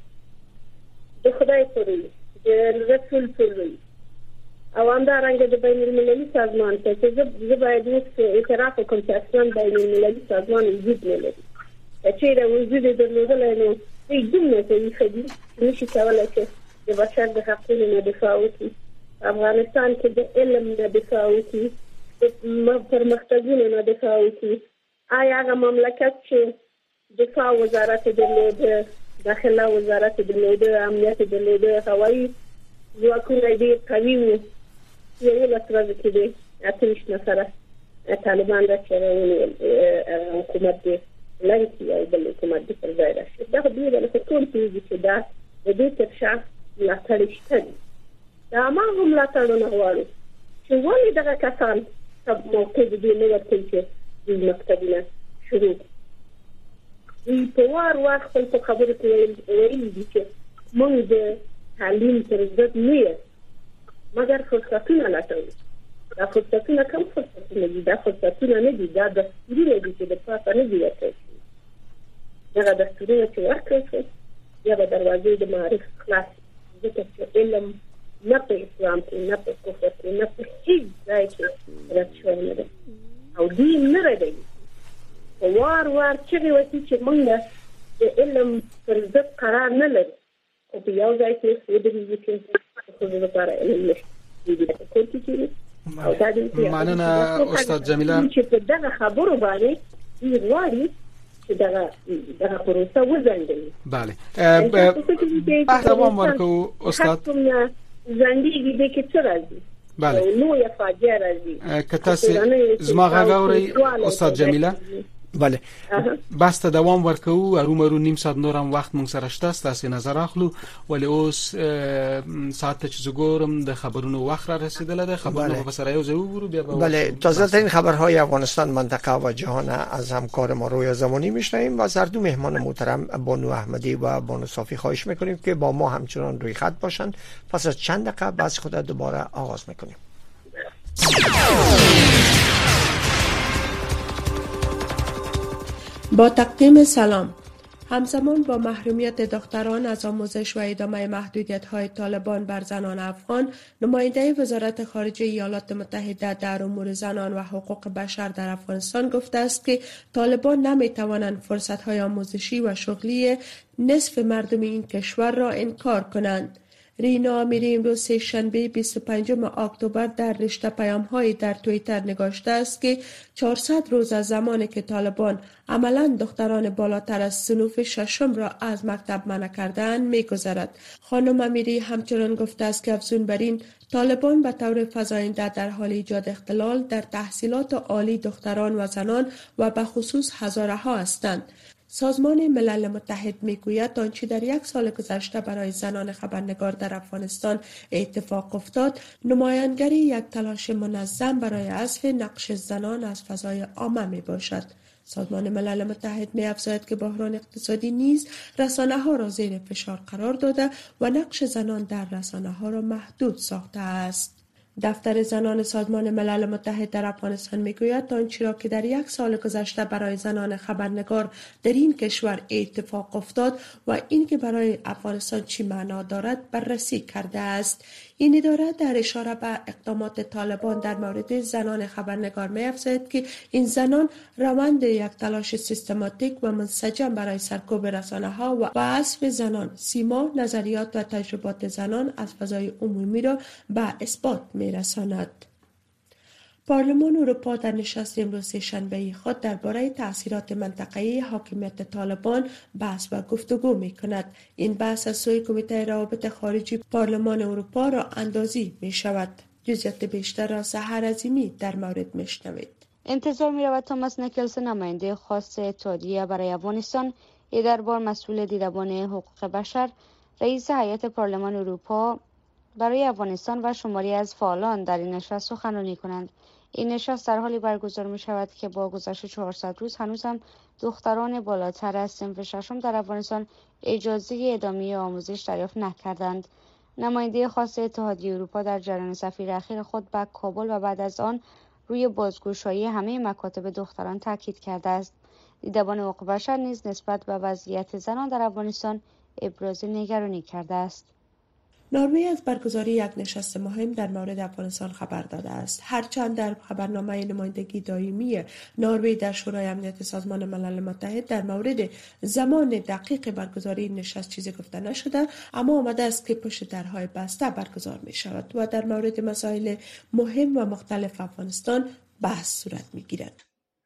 د خدای پورې د رسول پورې او همدارنګه د بین المللي سازمان ته چې زه باید اوس اعتراف وکړم چې اصلا بین المللي سازمان وجود نه لري. که چېرې وجود یې درلودلی نو دوی دومره ضعیفه دي چې نشي کولی چې د بشر د حقونو نه دفاع وکړي، په افغانستان کې د علم نه دفاع وکړي، د پرمختګونو نه دفاع وکړي. آیا هغه مملکت چې دفاع وزارت درلوده، داخله وزارت درلوده، امنیت درلوده، هوایي ځواکونه یې ډېر قوي وو، یولس ورځې کې د اته ویشت نفره طالبان راچېرې ونیول، حکومت دې لنډ کړي او بل حکومت دې پر ځای راشي. دغه دوی خو ټول پوهېږي چې دا د دې تر شا ملاتړي شته دي. د هماغو ملاتړونه غواړو چې ولې دغه کسان موقع د دې نه ورکوي چې دوی مکتبونه شروع کړي. دوی په وار وار خپل په خبرو کې ویلي دي چې موږ د تعلیم پر ضد نه یو، مګر فرصتونه لټوو. دا فرصتونه کوم فرصتونه دي؟ دا فرصتونه نه دي، دا دستورونه دي چې د پاسه نه دي ورکړل شوي. دغه دستورونه چې ورکړل شوي بیا به دروازې د معارف خلاص، ځکه چې علم نه په اسلام کې، نه په کفر کې، نه په هیڅ ځای کې رد شوی نه دی او دوی نه ردوي. په وار وار چغې وهي چې موږ د علم پر ضد قرار نه لرو، خو په یو ځای کې ودرېږي چې د ښځو لپاره علم نشته، دوی دې په کور کې کېږي. مننه استاد جمیله. چې په دغه خبرو باندې دوی غواړي چې که در در پروسه وزندلی. بله بحث دوام ورکو استاد زندگی دیده که چه رازی بله نو یا فاجعه رازی که تاسو زما غاوري استاد جمیله بله بس ته دوام ورکو ارومرو نیم ساعت نورم وخت مونږ سره شته تاسو نظر اخلو ولې اوس ساعت چې زګورم د خبرونو وخت را رسیدله ده خبرونه په سره یو ځای وګورو بیا بله تازه ترین خبرهای افغانستان منطقه و جهان از همکار ما رویا زمانی میشنویم و از هر دو مهمان محترم بانو احمدی و بانو صافی خواهش میکنیم که با ما همچنان روی خط باشند. پس از چند دقیقه بس خود دوباره آغاز میکنیم. با تقدیم سلام. همزمان با محرومیت دختران از آموزش و ادامه محدودیت‌های طالبان بر زنان افغان، نماینده وزارت خارجه ایالات متحده در امور زنان و حقوق بشر در افغانستان گفته است که طالبان نمی‌توانند فرصت‌های آموزشی و شغلی نصف مردم این کشور را انکار کنند. رینا امیری امروز سه شنبه بیست و پنجم اکتبر در رشته پیام‌های در توییتر نگاشته است که چهارصد روز از زمانی که طالبان عملاً دختران بالاتر از صنوف ششم را از مکتب منع کردند می‌گذرد. خانم امیری همچنان گفته است که افزون بر این طالبان به طور فزاینده در حال ایجاد اختلال در تحصیلات عالی دختران و زنان و به خصوص هزاره ها هستند. سازمان ملل متحد میگوید آنچه در یک سال گذشته برای زنان خبرنگار در افغانستان اتفاق افتاد نمایانگری یک تلاش منظم برای حذف نقش زنان از فضای عامه می باشد. سازمان ملل متحد می افزاید که بحران اقتصادی نیز رسانه ها را زیر فشار قرار داده و نقش زنان در رسانه ها را محدود ساخته است. دفتر زنان سازمان ملل متحد در افغانستان میگوید آنچه را که در یک سال گذشته برای زنان خبرنگار در این کشور اتفاق افتاد و اینکه برای افغانستان چی معنا دارد بررسی کرده است. این اداره در اشاره به اقدامات طالبان در مورد زنان خبرنگار می‌افزاید که این زنان روند یک تلاش سیستماتیک و منسجم برای سرکوب رسانه‌ها و حذف زنان، سیما، نظریات و تجربات زنان از فضای عمومی را به اثبات می‌رساند. پارلمان اروپا در نشست امروز شنبه خود درباره تأثیرات منطقه‌ای حاکمیت طالبان بحث و گفتگو می‌کند. این بحث از سوی کمیته روابط خارجی پارلمان اروپا را اندازی می‌شود. جزئیات بیشتر را سحر عظیمی در مورد می‌شنوید. انتظار می‌رود توماس نیکلسن نماینده خاص اتحادیه برای افغانستان در بار مسئول دیدبان حقوق بشر رئیس هیئت پارلمان اروپا برای افغانستان و شماری از فعالان در این نشست سخنرانی کنند. این نشست در حالی برگزار می شود که با گذشت چهارصد روز هنوز هم دختران بالاتر از صنف ششم در افغانستان اجازه ادامه آموزش دریافت نکردند. نماینده خاص اتحادیه اروپا در جریان سفیر اخیر خود به کابل و بعد از آن روی بازگشایی همه مکاتب دختران تاکید کرده است. دیدبان حقوق بشر نیز نسبت به وضعیت زنان در افغانستان ابراز نگرانی کرده است. نروژ از برگزاری یک نشست مهم در مورد افغانستان خبر داده است. هرچند در خبرنامه نمایندگی دائمی نروژ در شورای امنیت سازمان ملل متحد در مورد زمان دقیق برگزاری نشست چیزی گفته نشده، اما آمده است که پشت درهای بسته برگزار می شود و در مورد مسائل مهم و مختلف افغانستان بحث صورت می گیرد.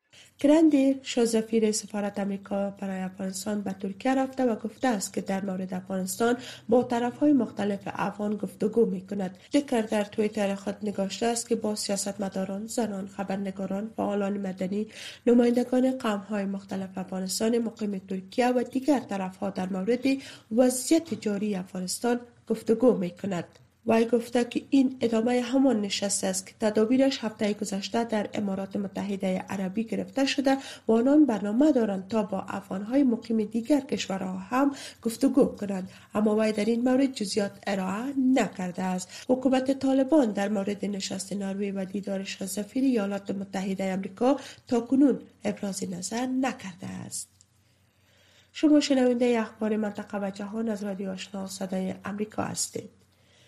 کرندی شازفیر سفارت امریکا برای افغانستان به ترکیه رفته و گفته است که در مورد افغانستان با طرفهای مختلف افغان گفتگو می کند. ذکر در توییتر خود نگاشته است که با سیاستمداران، زنان، خبرنگاران، فعالان مدنی، نمایندگان قوم‌های مختلف افغانستان مقیم ترکیه و دیگر طرفها در مورد وضعیت جاری افغانستان گفتگو می کند. وی گفته که این ادامه همان نشست است که تدابیرش هفته گذشته در امارات متحده عربی گرفته شده و آنان برنامه دارند تا با افغانهای مقیم دیگر کشورها هم گفتگو کنند، اما وی در این مورد جزئیات ارائه نکرده است. حکومت طالبان در مورد نشست نروژ و دیدارش از سفیر ایالات متحده آمریکا تاکنون ابراز نظر نکرده است. شما شنونده اخبار منطقه و جهان از رادیو آشنا صدای آمریکا هستید.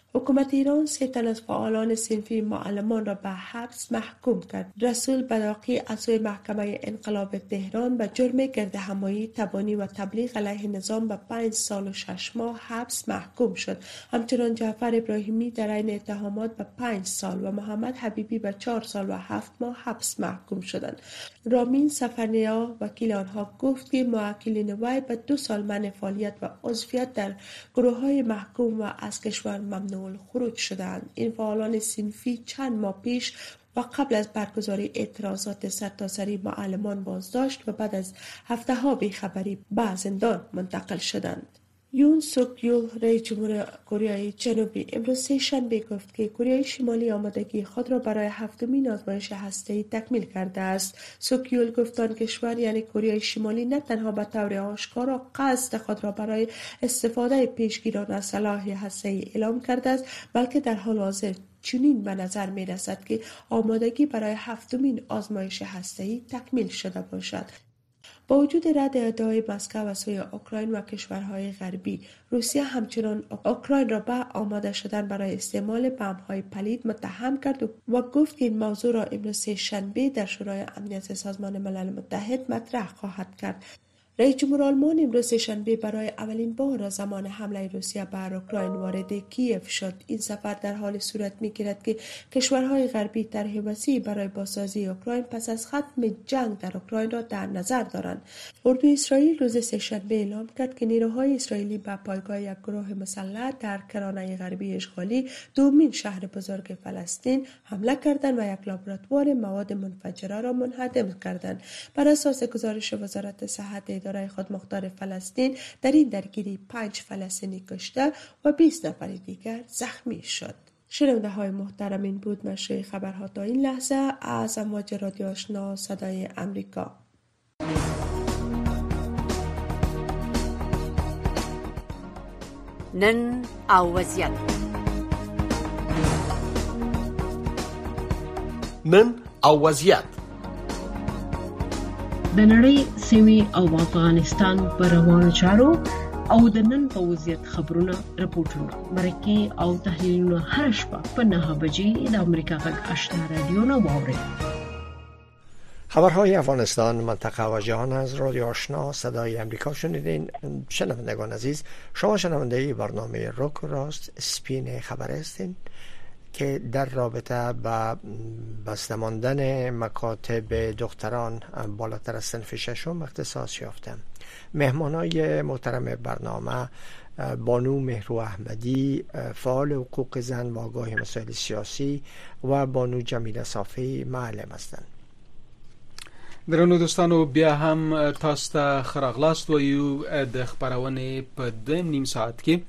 حکومت ایران سه تن از فعالان صنفی معلمان را به حبس محکوم کرد. رسول بداقی عضو محکمه انقلاب تهران به جرم گردهمایی، تبانی و تبلیغ علیه نظام به پنج سال و شش ماه حبس محکوم شد. همچنان جعفر ابراهیمی در این اتهامات به پنج سال و محمد حبیبی به چهار سال و هفت ماه حبس محکوم شدند. رامین سفرنیا وکیل آنها گفت که موکلین وی به دو سال منع فعالیت و عضویت در گروه‌های محکوم و از کشور ممنوع خروج شدند. این فعالان صنفی چند ماه پیش و قبل از برگزاری اعتراضات سرتاسری معلمان بازداشت و بعد از هفته ها بیخبری به زندان منتقل شدند. یون سوک یول رئیس جمهور کره جنوبی امروز سه شنبه گفت که کره شمالی آمادگی خود را برای هفتمین آزمایش هسته‌ای تکمیل کرده است. سوک یول گفت آن کشور یعنی کره شمالی نه تنها به طور آشکارا قصد خود را برای استفاده پیشگیرانه از سلاح هسته‌ای اعلام کرده است، بلکه در حال حاضر چنین به نظر می رسد که آمادگی برای هفتمین آزمایش هسته‌ای تکمیل شده باشد. با وجود رد ادعای مسکو از سوی اوکراین و کشورهای غربی، روسیه همچنان اوکراین را به آماده شدن برای استعمال بمب‌های پلید متهم کرد و گفت که این موضوع را امروز سه شنبه در شورای امنیت سازمان ملل متحد مطرح خواهد کرد. رئیس جمهور آلمان امروز شنبه برای اولین بار زمان حمله روسیه بر اوکراین وارد کیف شد. این سفر در حال صورت می‌گیرد که کشورهای غربی طرح وسیعی برای بازسازی اوکراین پس از ختم جنگ در اوکراین را در نظر دارند. اردوی اسرائیل روز سه‌شنبه اعلام کرد که نیروهای اسرائیلی به پایگاه یک گروه مسلح در کرانه غربی اشغالی دومین شهر بزرگ فلسطین حمله کردند و یک لابراتوار مواد منفجره را منهدم کردند. بر اساس گزارش وزارت صحت اداره خودمختار فلسطین، در این درگیری پنج فلسطینی کشته و بیست نفر دیگر زخمی شد. شنونده های محترم، این بود نشر خبرها تا این لحظه از امواج رادیو آشنا صدای امریکا. نن او وضعیت نن او وضعیت د نړۍ سیمې او افغانستان پر روانو چارو او د نن په وضعیت خبرونه راپورټونه مرکه او تحلیلونه هر شپه په نه بجې د امریکا غږ آشنا رادیو نه واورئ. خبرهای افغانستان، منطقه و جهان از رادیو آشنا صدای امریکا شنیدین. شنوندگان عزیز، شما شنونده برنامه رک و راست سپین خبر هستین که در رابطه با بسته ماندن مکاتب دختران بالاتر از صنف ششم اختصاص یافتم. مهمانای محترم برنامه بانو مهرو احمدی، فعال حقوق زن و آگاه مسائل سیاسی، و بانو جمیله صافی معلم هستند. درنو دوستانو، بیا هم تاسو ته خراغلاست وایو د خبرونه په دویم نیم ساعت کې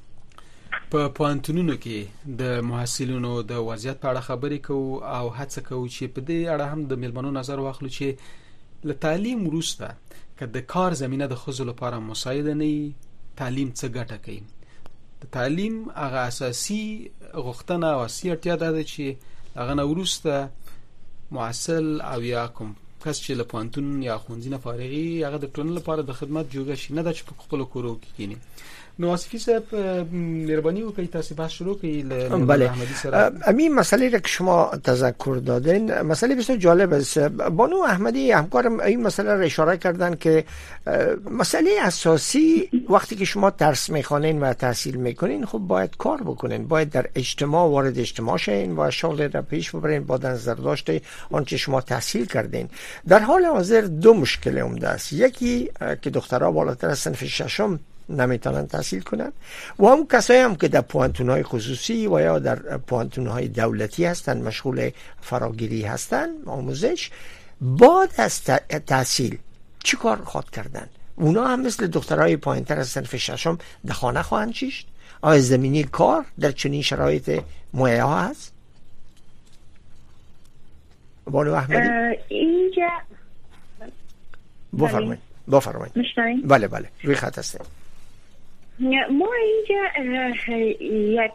په پوهنتونونو کې د محصلینو د وضعیت په اړه خبرې کوو او هڅه کوو چې په دې اړه هم د مېلمنو نظر واخلو چې له تعلیم وروسته که د کار زمینه د ښځو لپاره مساعده نه وي، تعلیم څه ګټه کوي. د تعلیم هغه اساسي غوښتنه او اساسي اړتیا دا ده چې هغه نه وروسته محصل او یا کوم کس چې له پوهنتون یا ښوونځي نه فارغي هغه د ټولنې لپاره د خدمت جوګه شي، نه دا چې په خپلو کورو کې کینی. نو آصفی صاحب مهربانی وکړئ تاسو بحث شروع کړئ. بله، همین مسئله را که شما تذکر دادین مسئله بسیار جالب است. بانو احمدی همکارم این مسئله را اشاره کردن که مسئله اساسی وقتی که شما درس میخوانین و تحصیل میکنین، خب باید کار بکنین، باید در اجتماع وارد اجتماع شین و شغل را پیش ببرین با نظر داشته آنچه شما تحصیل کردین. در حال حاضر دو مشکل عمده است. یکی که دخترها بالاتر از صنف ششم نمیتونن تحصیل کنن و هم کسایی هم که در پوهنتون‌های خصوصی و یا در پوهنتون‌های دولتی هستن مشغول فراگیری هستن آموزش، بعد از تحصیل چی کار خواهد کردن؟ اونا هم مثل دخترای پایین‌تر از صنف ششم در خانه خواهند چیشت؟ آیا زمینی کار در چنین شرایط مهیا هست؟ بانو احمدی اینجا بفرمایید بفرمایید. بله بله روی خط هستیم. ما اینجا یک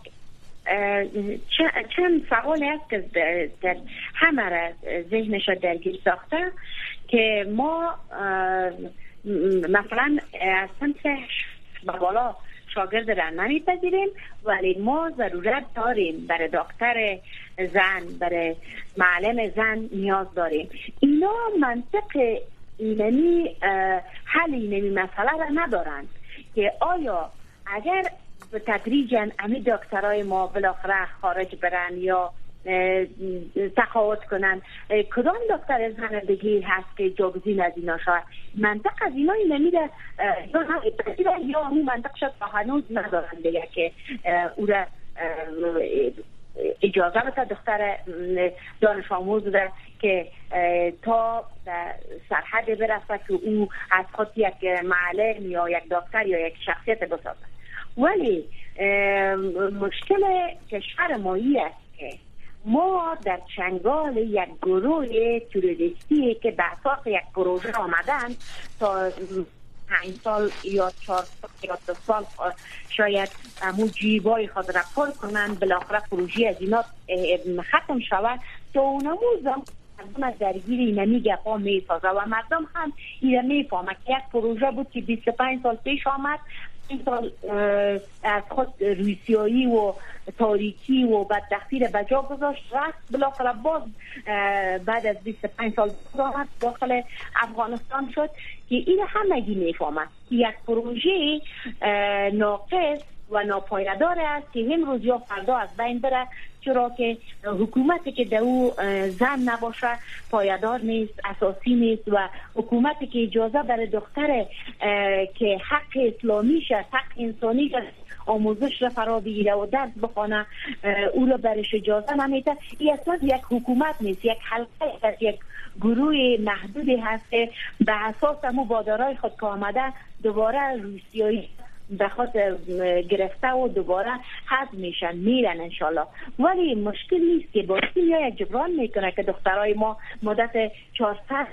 چند سوال هست که در همه را ذهنش درگیر ساخته که ما مثلا از صنف و بالا شاگرد را نمیپذیریم، ولی ما ضرورت داریم برای دکتر زن، برای معلم زن نیاز داریم. اینا منطق اینمی حل اینمی مسئله را ندارند که آیا اگر به تدریجاً امی دکترای ما بالاخره خارج برن یا تقاعد کنن، کدام دکتر زنندگی هست که جاگزین از اینا شود؟ منطق از اینا نمیده یا یا همون منطق شد تا هنوز ندارن دیگه که او را اجازه بده دختر دانش آموز ده که تا سرحد برسه که او از خود یک معلم یا یک دکتر یا یک شخصیت بسازه. ولی مشکل کشور ما است که ما در چنگال یک گروه توریستی که به اساس یک پروژه آمدن تا پنج سال یا چهار سال یا دو سال شاید همون جیبای خود را پر کنن، بالاخره پروژه از اینا ختم شود تا اونموزم مردم درگیر اینمی گپا می سازه و مردم هم اینه می فهمه که یک پروژه بود که بیست و پنج سال پیش آمد، این سال از خود روسیایی و تاریکی و بدبختی را بجا گذاشت، رفت بالاخره باز بعد از بیست و پنج سال آمد داخل افغانستان شد که این همگی میفهمند که یک پروژه ناقص و ناپایدار است که امروز یا فردا از بین بره، چرا که حکومتی که در او زن نباشه پایدار نیست، اساسی نیست و حکومتی که اجازه برای دختر که حق اسلامیش است، حق انسانیش است آموزش را فرا بگیره و درس بخونه او را برش اجازه نمیده. این اصلا یک حکومت نیست، یک حلقه است، یک گروه محدودی هست که به اساس مبادرهای خود که آمده دوباره روسیایی به خود گرفته و دوباره حذف میشن میرن انشالله. ولی مشکل نیست که با یا جبران میکنه که دخترای ما مدت چهارصد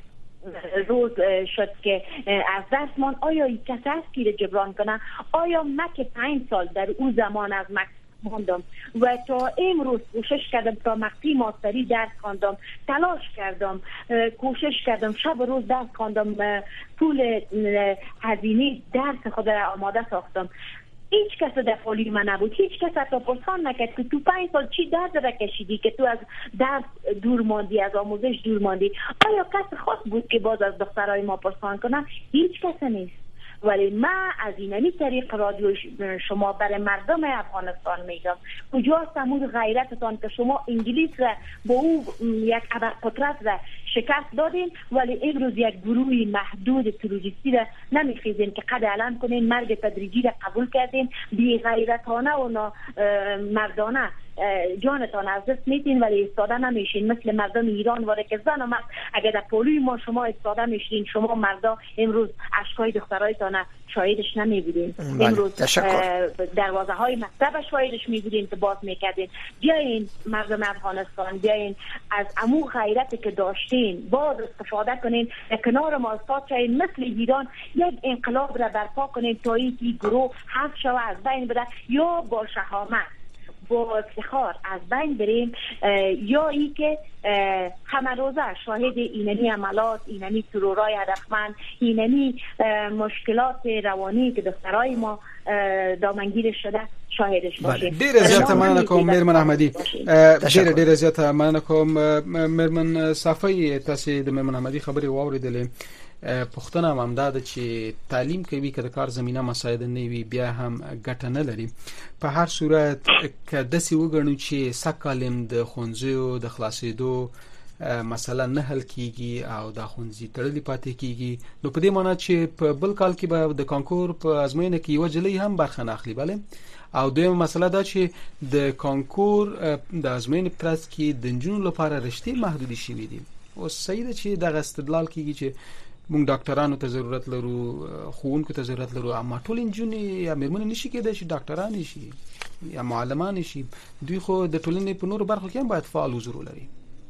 روز شد که از دستمان، آیا این کسی هست که جبران کنه؟ آیا من که پنج سال در اون زمان از مکتب ماندم و تا امروز کوشش کردم تا مقطعی ماستری درس خواندم، تلاش کردم، کوشش کردم، شب و روز درس خواندم، پول هزینه درس خود را آماده ساختم، هیچ کس در فالی من نبود، هیچ کس تا پرسان نکرد که تو پنج سال چی درد را کشیدی که تو از درس دور ماندی، از آموزش دور ماندی؟ آیا کس خاص بود که باز از دخترای ما پرسان کنن؟ هیچ کس نیست. ولی من از اینمی طریق رادیو شما برای مردم افغانستان میگم کجاست همون غیرتتان که شما انگلیس را با او یک ابرقدرت را شکست دادین، ولی امروز یک گروه محدود تروریستی را نمیخیزین که قد علم کنین، مرگ تدریجی را قبول کردین، بی غیرتانه و مردانه جانتان از دست میتین ولی استاده نمیشین. مثل مردم ایران واره که زن و مرد اگر در پولوی ما شما استاده میشین، شما مردا امروز اشکای دخترایتان شاهدش نمیبودین، امروز دروازه های مکتب شاهدش میبودین که باز میکردین. بیاین مردم افغانستان، بیاین از امو غیرتی که داشتین باز استفاده کنین، کنار ما استاد شاید مثل ایران یک انقلاب را برپا کنین تا اینکه گروه حذف شوه، از بین بره، یا با شهامت با افتخار از بین بریم، یا ای که همه روزه شاهد اینمی عملات، اینمی ترورای هدفمند، اینمی مشکلات روانی که دخترای ما دامنگیر شده شاهدش باشیم. ډیر زیات مننه کوم میرمن احمدی، ډیر ډیر زیات مننه کوم میرمن صفای. تاسو د میرمن احمدی خبرې واوریدلې. پښتنه هم دا د چې تعلیم کوي که د کار زمينه مساعده نه وي بیا هم ګټه نه لري. په هر صورت که داسې وګڼو چې سکالم د خونځو د خلاصېدو مسله نه حل کیږي او د خونځي تړلې پاتې کیږي، نو په دې معنی چې په بل کال کې به د کانکور په ازموینه کې یو جلې هم برخه نه اخلي. بله، او دویمه مسله دا چې د کانکور د ازموینې په ترڅ کې د نجونو لپاره رشتې محدودې شوي دي. اوس صحیح ده چې دغه استدلال کیږي چې موږ ډاکټرانو ته ضرورت لرو، ښوونکو ته ضرورت لرو، اما ټول نجونې یا مېرمنې نشي کېدای چې ډاکټران شي یا معلمان شي. دوی خو د ټولنې په نورو برخو کې هم باید فعال حضور ولري.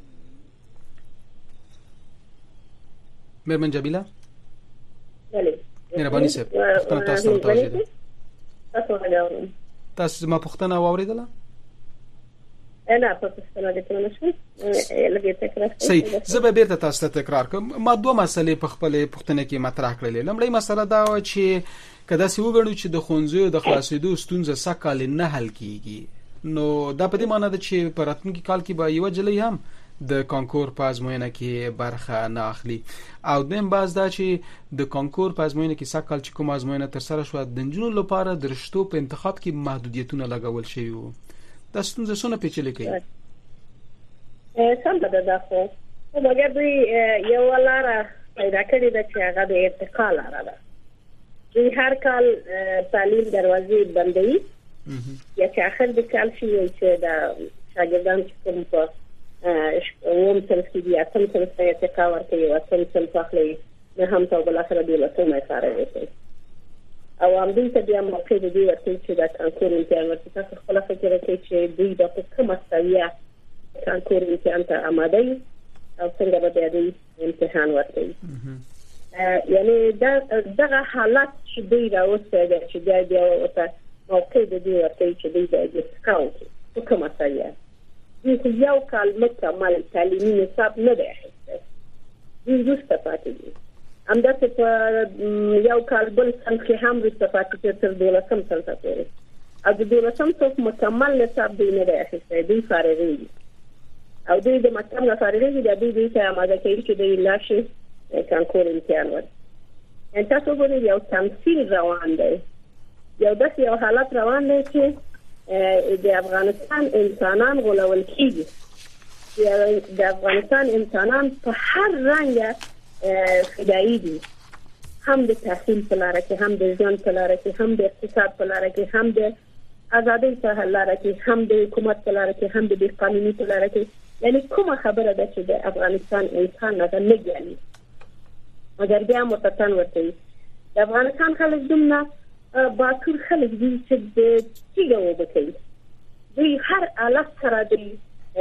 مېرمن جبیله، بله، مهرباني صاحب، پوښتنه تاسو ته متوجه ده. تاسو ما پوښتنه واوریدله؟ انا په څه نه کوم شي لګي تکرار صحیح. زه به بیرته تاسو ته تکرار کوم. ما دوه مسلې په خپل پښتنه کې مطرح کړلې. لومړی مسله دا و چې کدا سی وګڼو چې د خونځو د خلاصېدو ستونزه سکهال نه حل کیږي، نو دا په دې معنی ده چې په راتلونکي کال کې به یو جلې هم د کانکور په ازموینه کې برخه نه اخلي. او دیم باز دا چې د کانکور په ازموینه کې سکهال چې کوم ازموینه تر سره شو د نجونو لپاره د رشتو په انتخاب کې محدودیتونه لګول شوي وو. دا ستونزه څونه پیچلې کوي؟ سم ده دا خو مګر دوی یو لاره پیدا کړې ده چې هغه د ارتقا لاره ده. دوی هر کال تعلیم دروازې بندوي یا چې اخر د کال شي چې دا شاګردان چې کوم په اوم صنف کې دي اتم صنف ته ارتقا ورکوي او اتم صنف اخلي نه هم ته بل اخر دی لسمه فارغ شي او هم دوی ته بیا موقع دی ورته چې دا کانکور امتحان ورته تاسو خپل فکر کوي چې دوی د کومه سویه کانکور امتحان ته آماده دي او څنګه به دوی امتحان ورکوي. یعنی دا دغه حالت چې دوی راوستي چې دا بیا ورته موقع دی ورته چې دوی د سکاوټ کومه سویه یو کال مکمل تعلیمي نصاب نه دی اخیستی. دوی وروسته پاتې دي. همداسې په یو کال بل صنف کې هم وروسته پاتې دي تر دولسم صنف پورې. او د دولسم صنف مکمل نصاب دوی نه دی اخیستی، دوی فارغېږي. او دوی د مکتب نه فارغېږي دا دوی دوی ته اماده کوي چې دوی لاړ شي کانکور امتحان ورکړي. تاسو ګورئ یو تمثیل روان دی، یو داسې یو حالت روان دی چې د افغانستان انسانان غولول کیږي. د افغانستان انسانان په هر رنګ فدایي دي، هم د تحصیل په لاره کې، هم د ژوند په لاره کې، هم د اقتصاد په لاره کې، هم د ازادۍ په لاره کې، هم د حکومت په لاره کې، هم د بې قانوني په لاره کې. یعنی کومه خبره ده چې د افغانستان انسان نه نه ګڼي مګر بیا متتن ورته د افغانستان خلک دومره باکور خلک دي چې د تیګه وبکي. دوی هر آلت سره د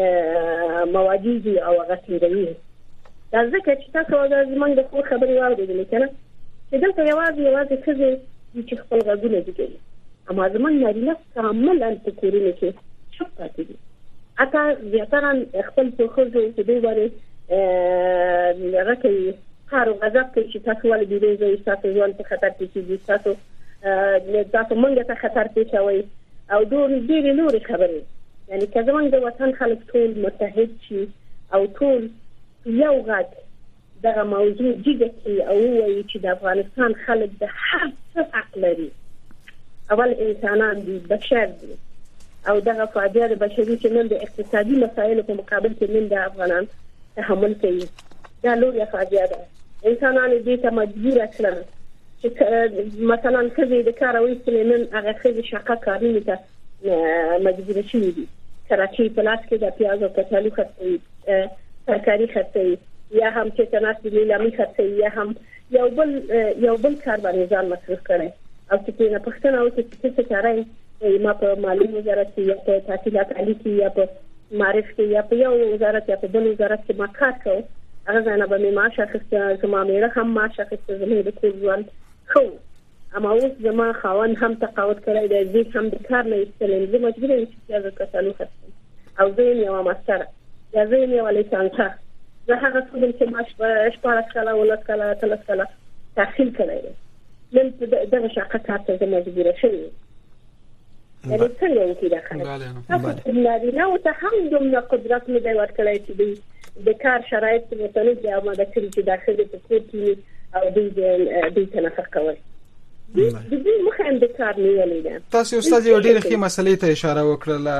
مواجه دي او هغه تیروي. دا ځکه چې تاسو د زمونږ د خو خبرې واورېدلې کنه چې دلته یوازې یوازې ښځې چې خپل غږونه دي کوي، اما زمونږ نارینه کاملا په کورونو کې چوپ پاتې دي. حتی زیاتره خپل په ښځو چې دوی باندې هغه کوي کار او غضب کوي چې تاسو ولې بېرېږئ، ستاسو ژوند په خطر کې کېږي، ستاسو تاسو مونږ ته خطر پېښوئ او ډېرې نورې خبرې. یعنی که زمونږ د وطن خلک ټول متحد شي او ټول یو غږ دغه موضوع جګه کړي او ووایي چې د افغانستان خلک د هر څه حق لري، اول انسانان دي، بشر دي، او دغه فاجعه د بشري چې نن د اقتصادي مسایلو په مقابل کې نن د افغانان تحمل کوي، دا لویه فاجعه ده. انسانان دې ته مجبور کړل چې مثلا ښځې د کار ویستلې، نن هغه ښځې شاقه کارونو ته مجبور شوي دي. کراچۍ په لاس کې د پیاز او کچالو خرڅوي، ترکاري خرڅوي، یا هم چې تناس د لیلامي خرڅوي، یا هم یو بل یو بل کار باندې ځان مصروف کړي. او چې نه پښتنه او چې څه کارای ما په مالي وزارت کې یا په تحصیلات عالی کې یا په معرف کې یا په یو وزارت یا په بل وزارت کې ما کار کوم، هغه نه به مې معاش اخیسته، زما مېړه هم معاش اخیسته، زموږ د کور ژوند خو اما اوس زما خاوند هم تقاعد کړی دی، زه هم د کار نه ایستلم، زه مجبور یم چې پیاز او کچالو خرڅوم. او زه یم یوه ماستره یا زه یم یوه لیسانسه. زه هغه څوک یم چې ما شپاړس کاله اوولس کاله اتلس کاله تحصیل کړی دی، نن دغه شاقه کار ته زه مجبوره شوې یم. یعنې څنګه وکړي دا خلک؟ تاسو نارینه‌وو ته هم دومره قدرت نه دی ورکړی چې دوی د کار شرایط متنوع دي آماده کړي چې دا ښځې په کور کې او دوی دوی ته نفق کوي. د دې مخه هم د کار نیولې ده. تاسو استاد یو ډېر ښه مسلې ته اشاره وکړه،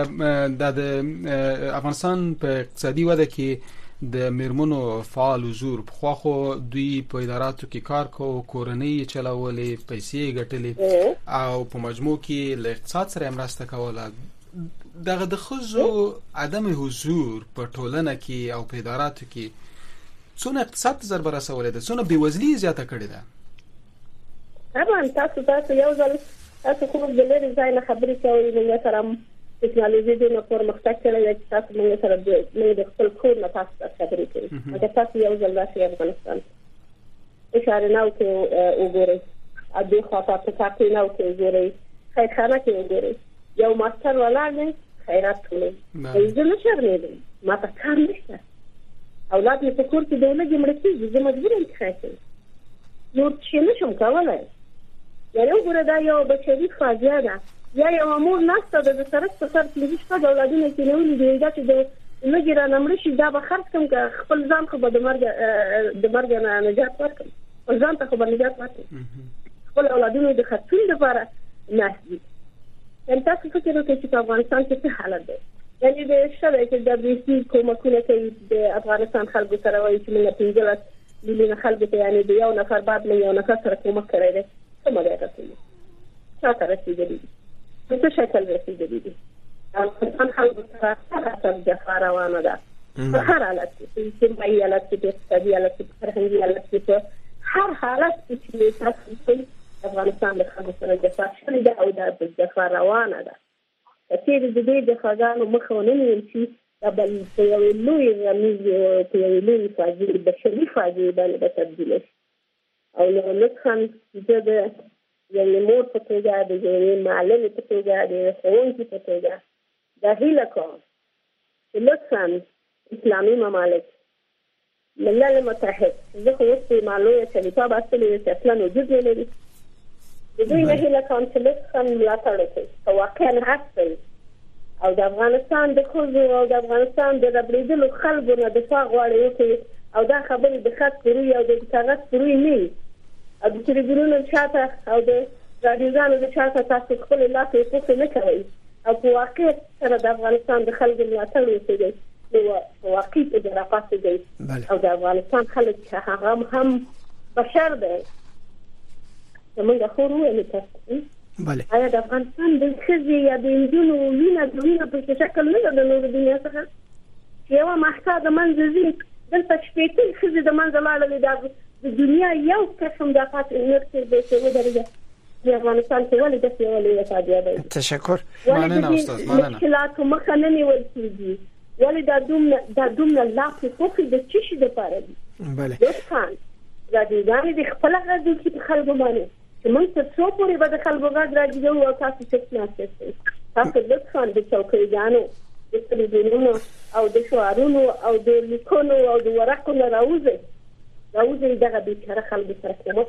د افغانستان په اقتصادي وده کې د میرمنو فعال حضور. پخوا خو دوی په اداراتو کې کار کوو، کورنۍ چلولې، پیسې ګټلې او په مجموع کې له اقتصاد سره مرسته کوله. دغه د ښځو عدم حضور په ټولنه کې او په اداراتو کې څونه اقتصاد ته ضربه رسولې ده، څونه بېوزلي زیاته کړې ده؟ طبعا تاسو تاسو یو ځل تاسو خو د لري ځای نه خبرې کوئ، موږ سره ټکنالوژي د نو پرمختګ کړی دی چې تاسو موږ سره د خپل کور نه تاسو خبرې کوئ. مګر تاسو یو ځل راشئ افغانستان اشاره نه وکړئ وګورئ، ا دې خاطر په تاسو نه وکړئ وګورئ، خیرخانه کې وګورئ، یو ماستر ولاړ دی خیرات کنیم زه نشرمېدم ما ته کار نشته اولاد مې په کور کې د ولږې مړه کېږي زه مجبور یم چې خیر کړم نور چې نشم کولی یعنې وګوره دا یو بشري فاجعه ده یا یوه مور ناسته ده د سړک په سر پنځه شپږ اولادونه کېنولي دي دا چې د لږې رانه مړه شي دا به خرڅ کړم که خپل ځان خو به د مرګ د مرګ نه نجات ورکړم خپل ځان ته خو به نجات ورکړم خپل اولادونو د خرڅون لپاره ناست دي یعنې تاسو فکر وکړئ چې په افغانستان کې څه حالت دی یعنې د ښه دی چې دبلیو سي کومکونه کوي د افغانستان خلکو سره وایي چې موږ پنځلس میلیونه خلکو ته یعنې د یو نفر بعد له یو نفر سره کومک کړی دی کومه دی رسېدلي چا ته رسېدلي دي په څه شکل رسېدلي دي افغانستان خلکو سره هر اثر جفا روانه ده په هر حالت کې په اجتماعي حالت کې په اقتصادي حالت کې په فرهنګي حالت کې په هر حالت کې چې تاسو کوئ افغانستان له خلکو سره جفا شوې ده او دا جفا روانه ده که چېرې د دې جفاګانو مخه ونه نیول شي دا به په یوې لویې غمیزې په یوې لویې فاجعې بشري فاجعې باندې به تبدیله شي او نو لطفا زه د یوې مور په توګه د یوې معلمې په توګه د یوې ښوونکي په توګه دا هیله کوم چې لطفا اسلامي ممالک ملل متحد زه خو اوس په مالویه شریفه باستلې وې چې اصلا وجود نه لري د دوی نه هیله کوم چې لطفا ملاتړ وکړي که واقعا هڅوي او د افغانستان د ښځو او د افغانستان د ربړېدلو خلکو نه دفاع غواړي وکړي او دا خبرې د خط په روی او د کاغذ په روی نه وي او د تلویزیونونو شاته او د راډیوګانو د شاته تاسو خپلې لاسې پوښتې نه کوئ او په واقع سره د افغانستان د خلکو ملاتړ وکړئ نو په واقع کې د راپاسېږئ او د افغانستان خلک چې هغه هم بشر دی زمونږ خور وویلې تاسو بله آیا د افغانستان د ښځې یا د نجونو وینه د وینه په شکل نه ده د نورو دنیا څخه چې یوه محکا د منځه ځي دلته شپېته ښځې د منځه لاړلې د دنیا یو قسم دا پاتې نرسې دی چې ودرېده د افغانستان کې ولې داسې یوه لویه فاجعه ده تشکر ولې د دې مشکلاتو مخه نه نیول کېږي ولې دا دومره دا دومره لاپې پوښې د څه شي دپاره دي بله لطفا راډیوګانې د خپله غږ وکړي په خلکو باندې چې موږ تر څو پورې به د خلکو غږ راډیو او تاسو چپ ناست یاستئ تاسو لطفا د چوکیګانو د تلویزیونونو او د شعارونو او د لیکونو او د ورقو نه راوځئ راوځئ دغه بیچاره خلکو سره کومک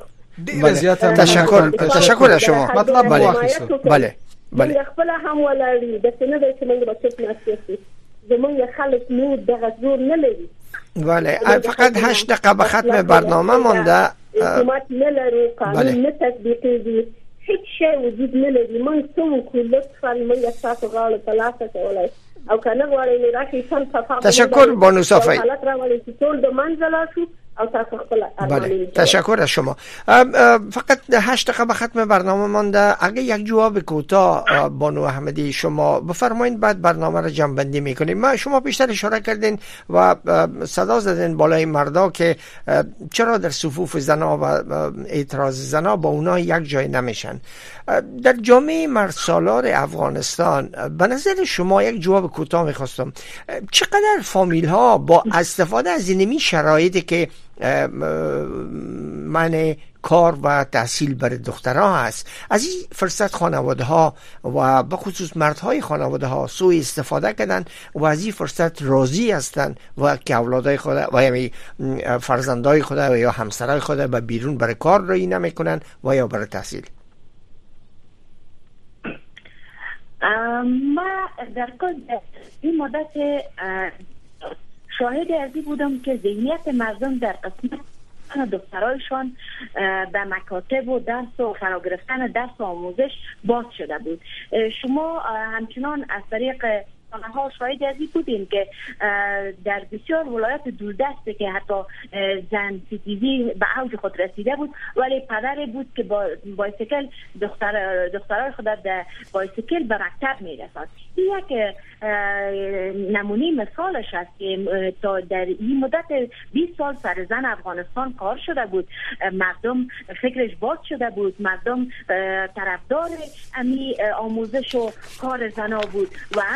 تشکر تشکر از شما مطلب بله بله موږ خپله هم ولاړ داسې نه دی چې موږ به چپ ناست یاستو زموږ خلک نور دغه زور نه لري بله فقط هشت دقیقه به ختم برنامه مانده حکومت نه لري قانون نه تطبیقېږي هیڅ شی وجود نه لري موږ څه وکړو لطفا موږ ستاسو غاړه په لاسه کولی او که نه غواړئ نو راشئ سم صفا تشکر بانو صافی حالت راولئ چې ټول د منځه لاړ شو او تاسو خپل بله تشکر از شما فقط هشت دقیقه به ختم برنامه مانده اگه یک جواب کوتاه بانو احمدی شما بفرمایید بعد برنامه را جمع بندی میکنیم ما شما بیشتر اشاره کردین و صدا زدین بالای مردا که چرا در صفوف زنا و اعتراض زنا با اونا یک جای نمیشن در جامعه مردسالار افغانستان به نظر شما یک جواب کوتاه میخواستم چقدر فامیل ها با استفاده از اینمی شرایطی که من کار و تحصیل برای دخترها هست از این فرصت خانواده ها و به خصوص مردهای خانواده ها سوء استفاده کردن و از این فرصت راضی هستند و که اولادای خود و یعنی فرزندای خود و یا همسرای خود به بیرون برای کار رایی نمیکنن و یا برای تحصیل. ما در کل این مدت شاهد ازی بودم که ذهنیت مردم در قسمت دخترایشان به مکاتب و درس و فرا گرفتن درس و آموزش باز شده بود. شما همچنان از طریق ها شاهد ازی بودیم که در بسیار ولایات دوردسته که حتی زن ستیزی به اوج خود رسیده بود ولی پدر بود که با بایسیکل دختر دخترای خود در بایسیکل به مکتب میرسد. این یک نمونه مثالش است که تا در این مدت بیست سال سر زن افغانستان کار شده بود، مردم فکرش باز شده بود، مردم طرفدار امی آموزش و کار زنا بود و همچنان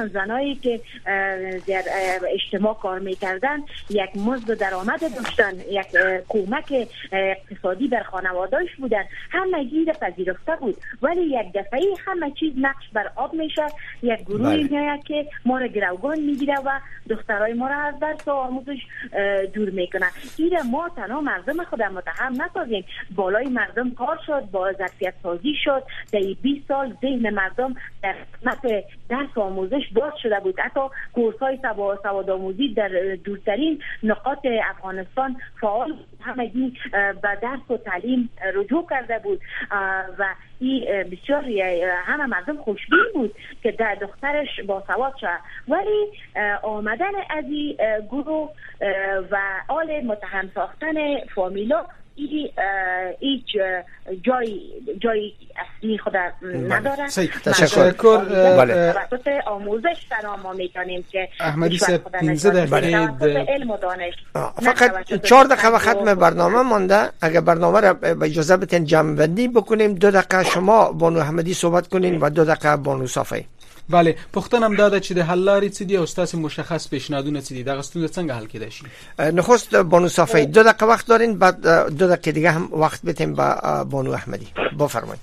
زنایی که در اجتماع کار میکردن یک مزد درآمد داشتن، یک کمک اقتصادی بر خانواده‌اش بودن، همه گیر پذیرفته بود. ولی یک دفعه همه چیز نقش بر آب میشه. یک گروهی میاد که ما را گروگان میگیره و دخترای ما را از درس و آموزش دور میکنه. این ما تنها مردم خود متهم نسازیم، بالای مردم کار شد، با ظرفیت سازی شد. در بیست سال ذهن مردم در خدمت درس و آموزش باز شده بود. حتی کورس‌های سوادآموزی در دورترین نقاط افغانستان فعال همگی به درس و تعلیم رجوع کرده بود و این بسیار همه مردم خوشبین بود که در دخترش با سواد شد. ولی آمدن از این گروه و آل متهم ساختن فامیلا هیچ جای جای اصلی خود نداره. تشکر. بله. واسه آموزش تنها ما میتونیم که احمدی صاحب پانزده دقیقه علم و دانش. فقط چهار دقیقه و ختم برنامه مانده. اگر برنامه را به اجازه بدین جمع بندی بکنیم، دو دقیقه شما بانو احمدی صحبت کنین و دو دقیقه بانو صافی. بله، پختنم داده چې د حل لارې څه دي او ستاسو مشخص پیشنهادونه څه دي، دغه ستونزه څنګه حل کېدای شي؟ نخست بانو صافی دو دقیقه وقت دارین، بعد دو دقیقه دیگه هم وقت بدیم به بانو احمدی. بفرمایید.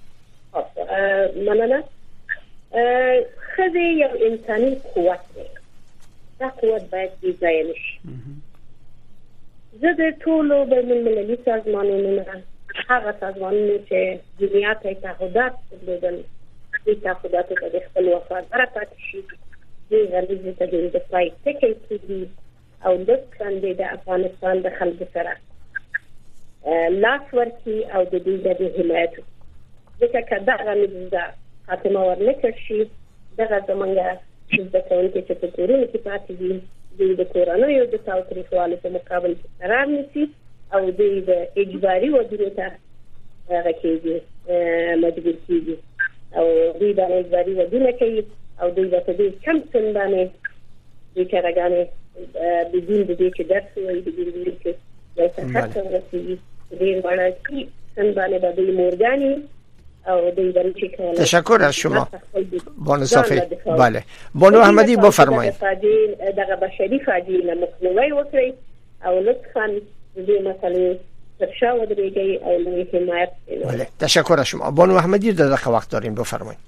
مننه. خزه یو انسانی قوت دی. دا قوت باید بیځایه نشي. زه د ټولو بین‌المللي سازمانونو نه هغه سازمانونو چې دنیا ته تعهدات درلودل، دې تعهداتو ته د خپل وفادار پاتې شي، دې غریزې ته د پای ټکی کړي او لطفاً د افغانستان د خلکو سره لاس ورکړي او د دې د حمایت ځکه که دغه نظام خاتمه ورنکړ شي، دغه زمونږ زده کوونکي چې په کورونو کې پاتې دي دوی د کورنیو د تاوتریخوالي په مقابل کې قرار نیسي او دوی د اجباري ودونو ته هغه کېږي مجبور کېږي او دوی باندې اجباري ودونه کوي او دوی به په دې کم سن باندې بیچارهګانې بدون د دې چې درس وایي بدون د دې چې یو سرحد ته ورسېږي ډېر وړاندې سن باندې به دوی مورګانې او دوی باندې چې کولی. تشکر از شما بانو صافی. بله بانو احمدی بفرمایید. دغه بشري فاجعې نه مخنیوی وکړئ او لطفاً دې مسئله تر شا ودرېږئ او له حمایت. بله تشکر از شما بانو احمدی. دو دقیقه وقت داریم، بفرمایید.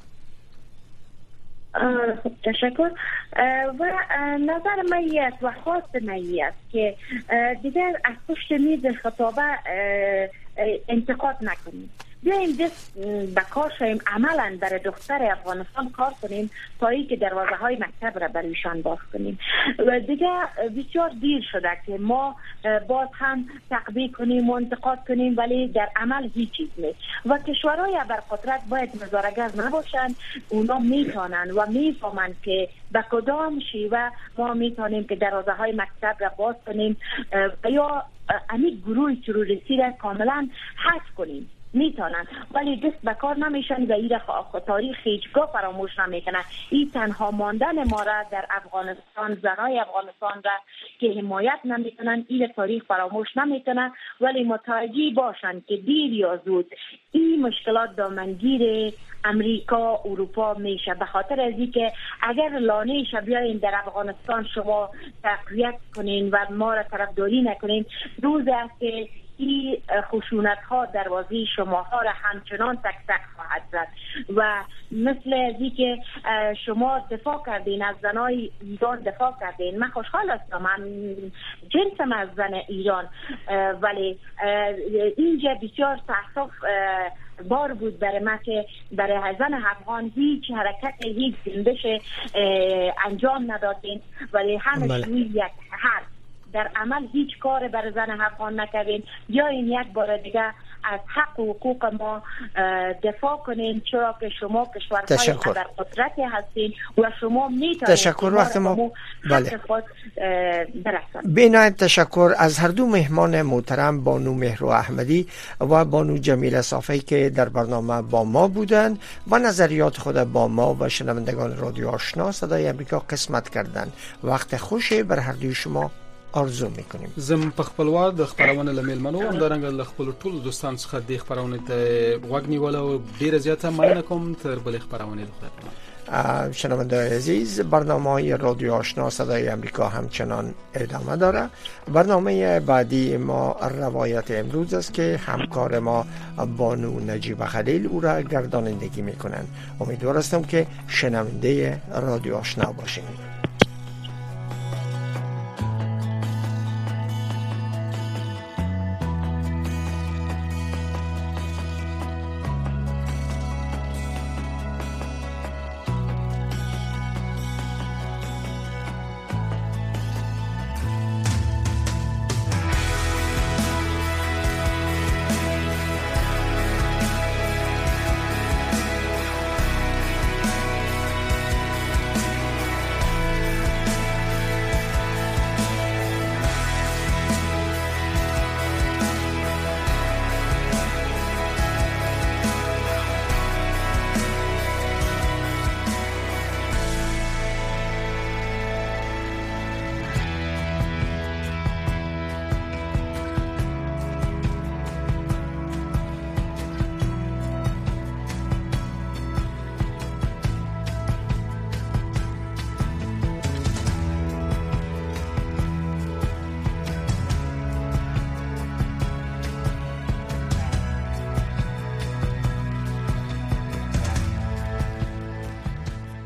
خب تشکر. و نظر من است و خواست من است که دیگر از پشت میز خطابه انتقاد نکنیم، بیاییم دست بکار شویم، عملا برای دختر افغانستان کار کنیم تا ای که دروازه های مکتب را برایشان باز کنیم. و دیگه بسیار دیر شده که ما باز هم تقبیح کنیم و انتقاد کنیم ولی در عمل هیچ چیز نیست و کشورهای ابرقدرت باید نظاره‌گر نباشند. اونا میتونن و میفهمند که به کدام شیوه ما میتونیم که دروازه های مکتب را باز کنیم یا امی گروه تروریستی را کاملا حذف کنیم. میتونن ولی دست به کار نمیشن و این تاریخ هیچگاه فراموش نمیکنه. این تنها ماندن ما را در افغانستان، زنای افغانستان را که حمایت نمیکنن، این تاریخ فراموش نمیکنه. ولی متوجه باشن که دیر یا زود این مشکلات دامنگیر امریکا اروپا میشه، به خاطر از اینکه اگر لانه‌اش بیاین در افغانستان شما تقویت کنین و ما را طرفداری نکنین، روز است که این خشونت ها دروازه شما ها را همچنان تک تک خواهد زد و مثل ازی که شما دفاع کردین از زنای ایران دفاع کردین. من خوشحال هستم، من جنسم از زن ایران، ولی اینجا بسیار تاسف بار بود برای من که برای زن افغان هیچ حرکت هیچ جنبش انجام ندادین ولی همه شوی یک حرف در عمل هیچ کار برای زن افغان نکردین. یا این یک بار دیگه از حق و حقوق ما دفاع کنین، چرا که شما کشورهای ابرقدرتی هستین و شما میتونید تشکر وقت ما بله برسن. بینایت تشکر از هر دو مهمان محترم بانو مهرو احمدی و بانو جمیله صافی که در برنامه با ما بودند و نظریات خود با ما و شنوندگان رادیو آشنا صدای امریکا قسمت کردند. وقت خوشی بر هر دوی شما آرزو میکنیم. زم په خپلوار د خبرونه لمیلمنو هم درنګ له خپل ټولو دوستان څخه د خبرونه ته وګ نیول او ډیر زیاته مننه کوم تر بل خبرونه شنونده‌های عزیز، برنامه‌های رادیو آشنا صدای امریکا همچنان ادامه داره. برنامه بعدی ما روایت امروز است که همکار ما بانو نجیب خلیل او را گردانندگی میکنند. امیدوار هستم که شنونده رادیو آشنا باشید.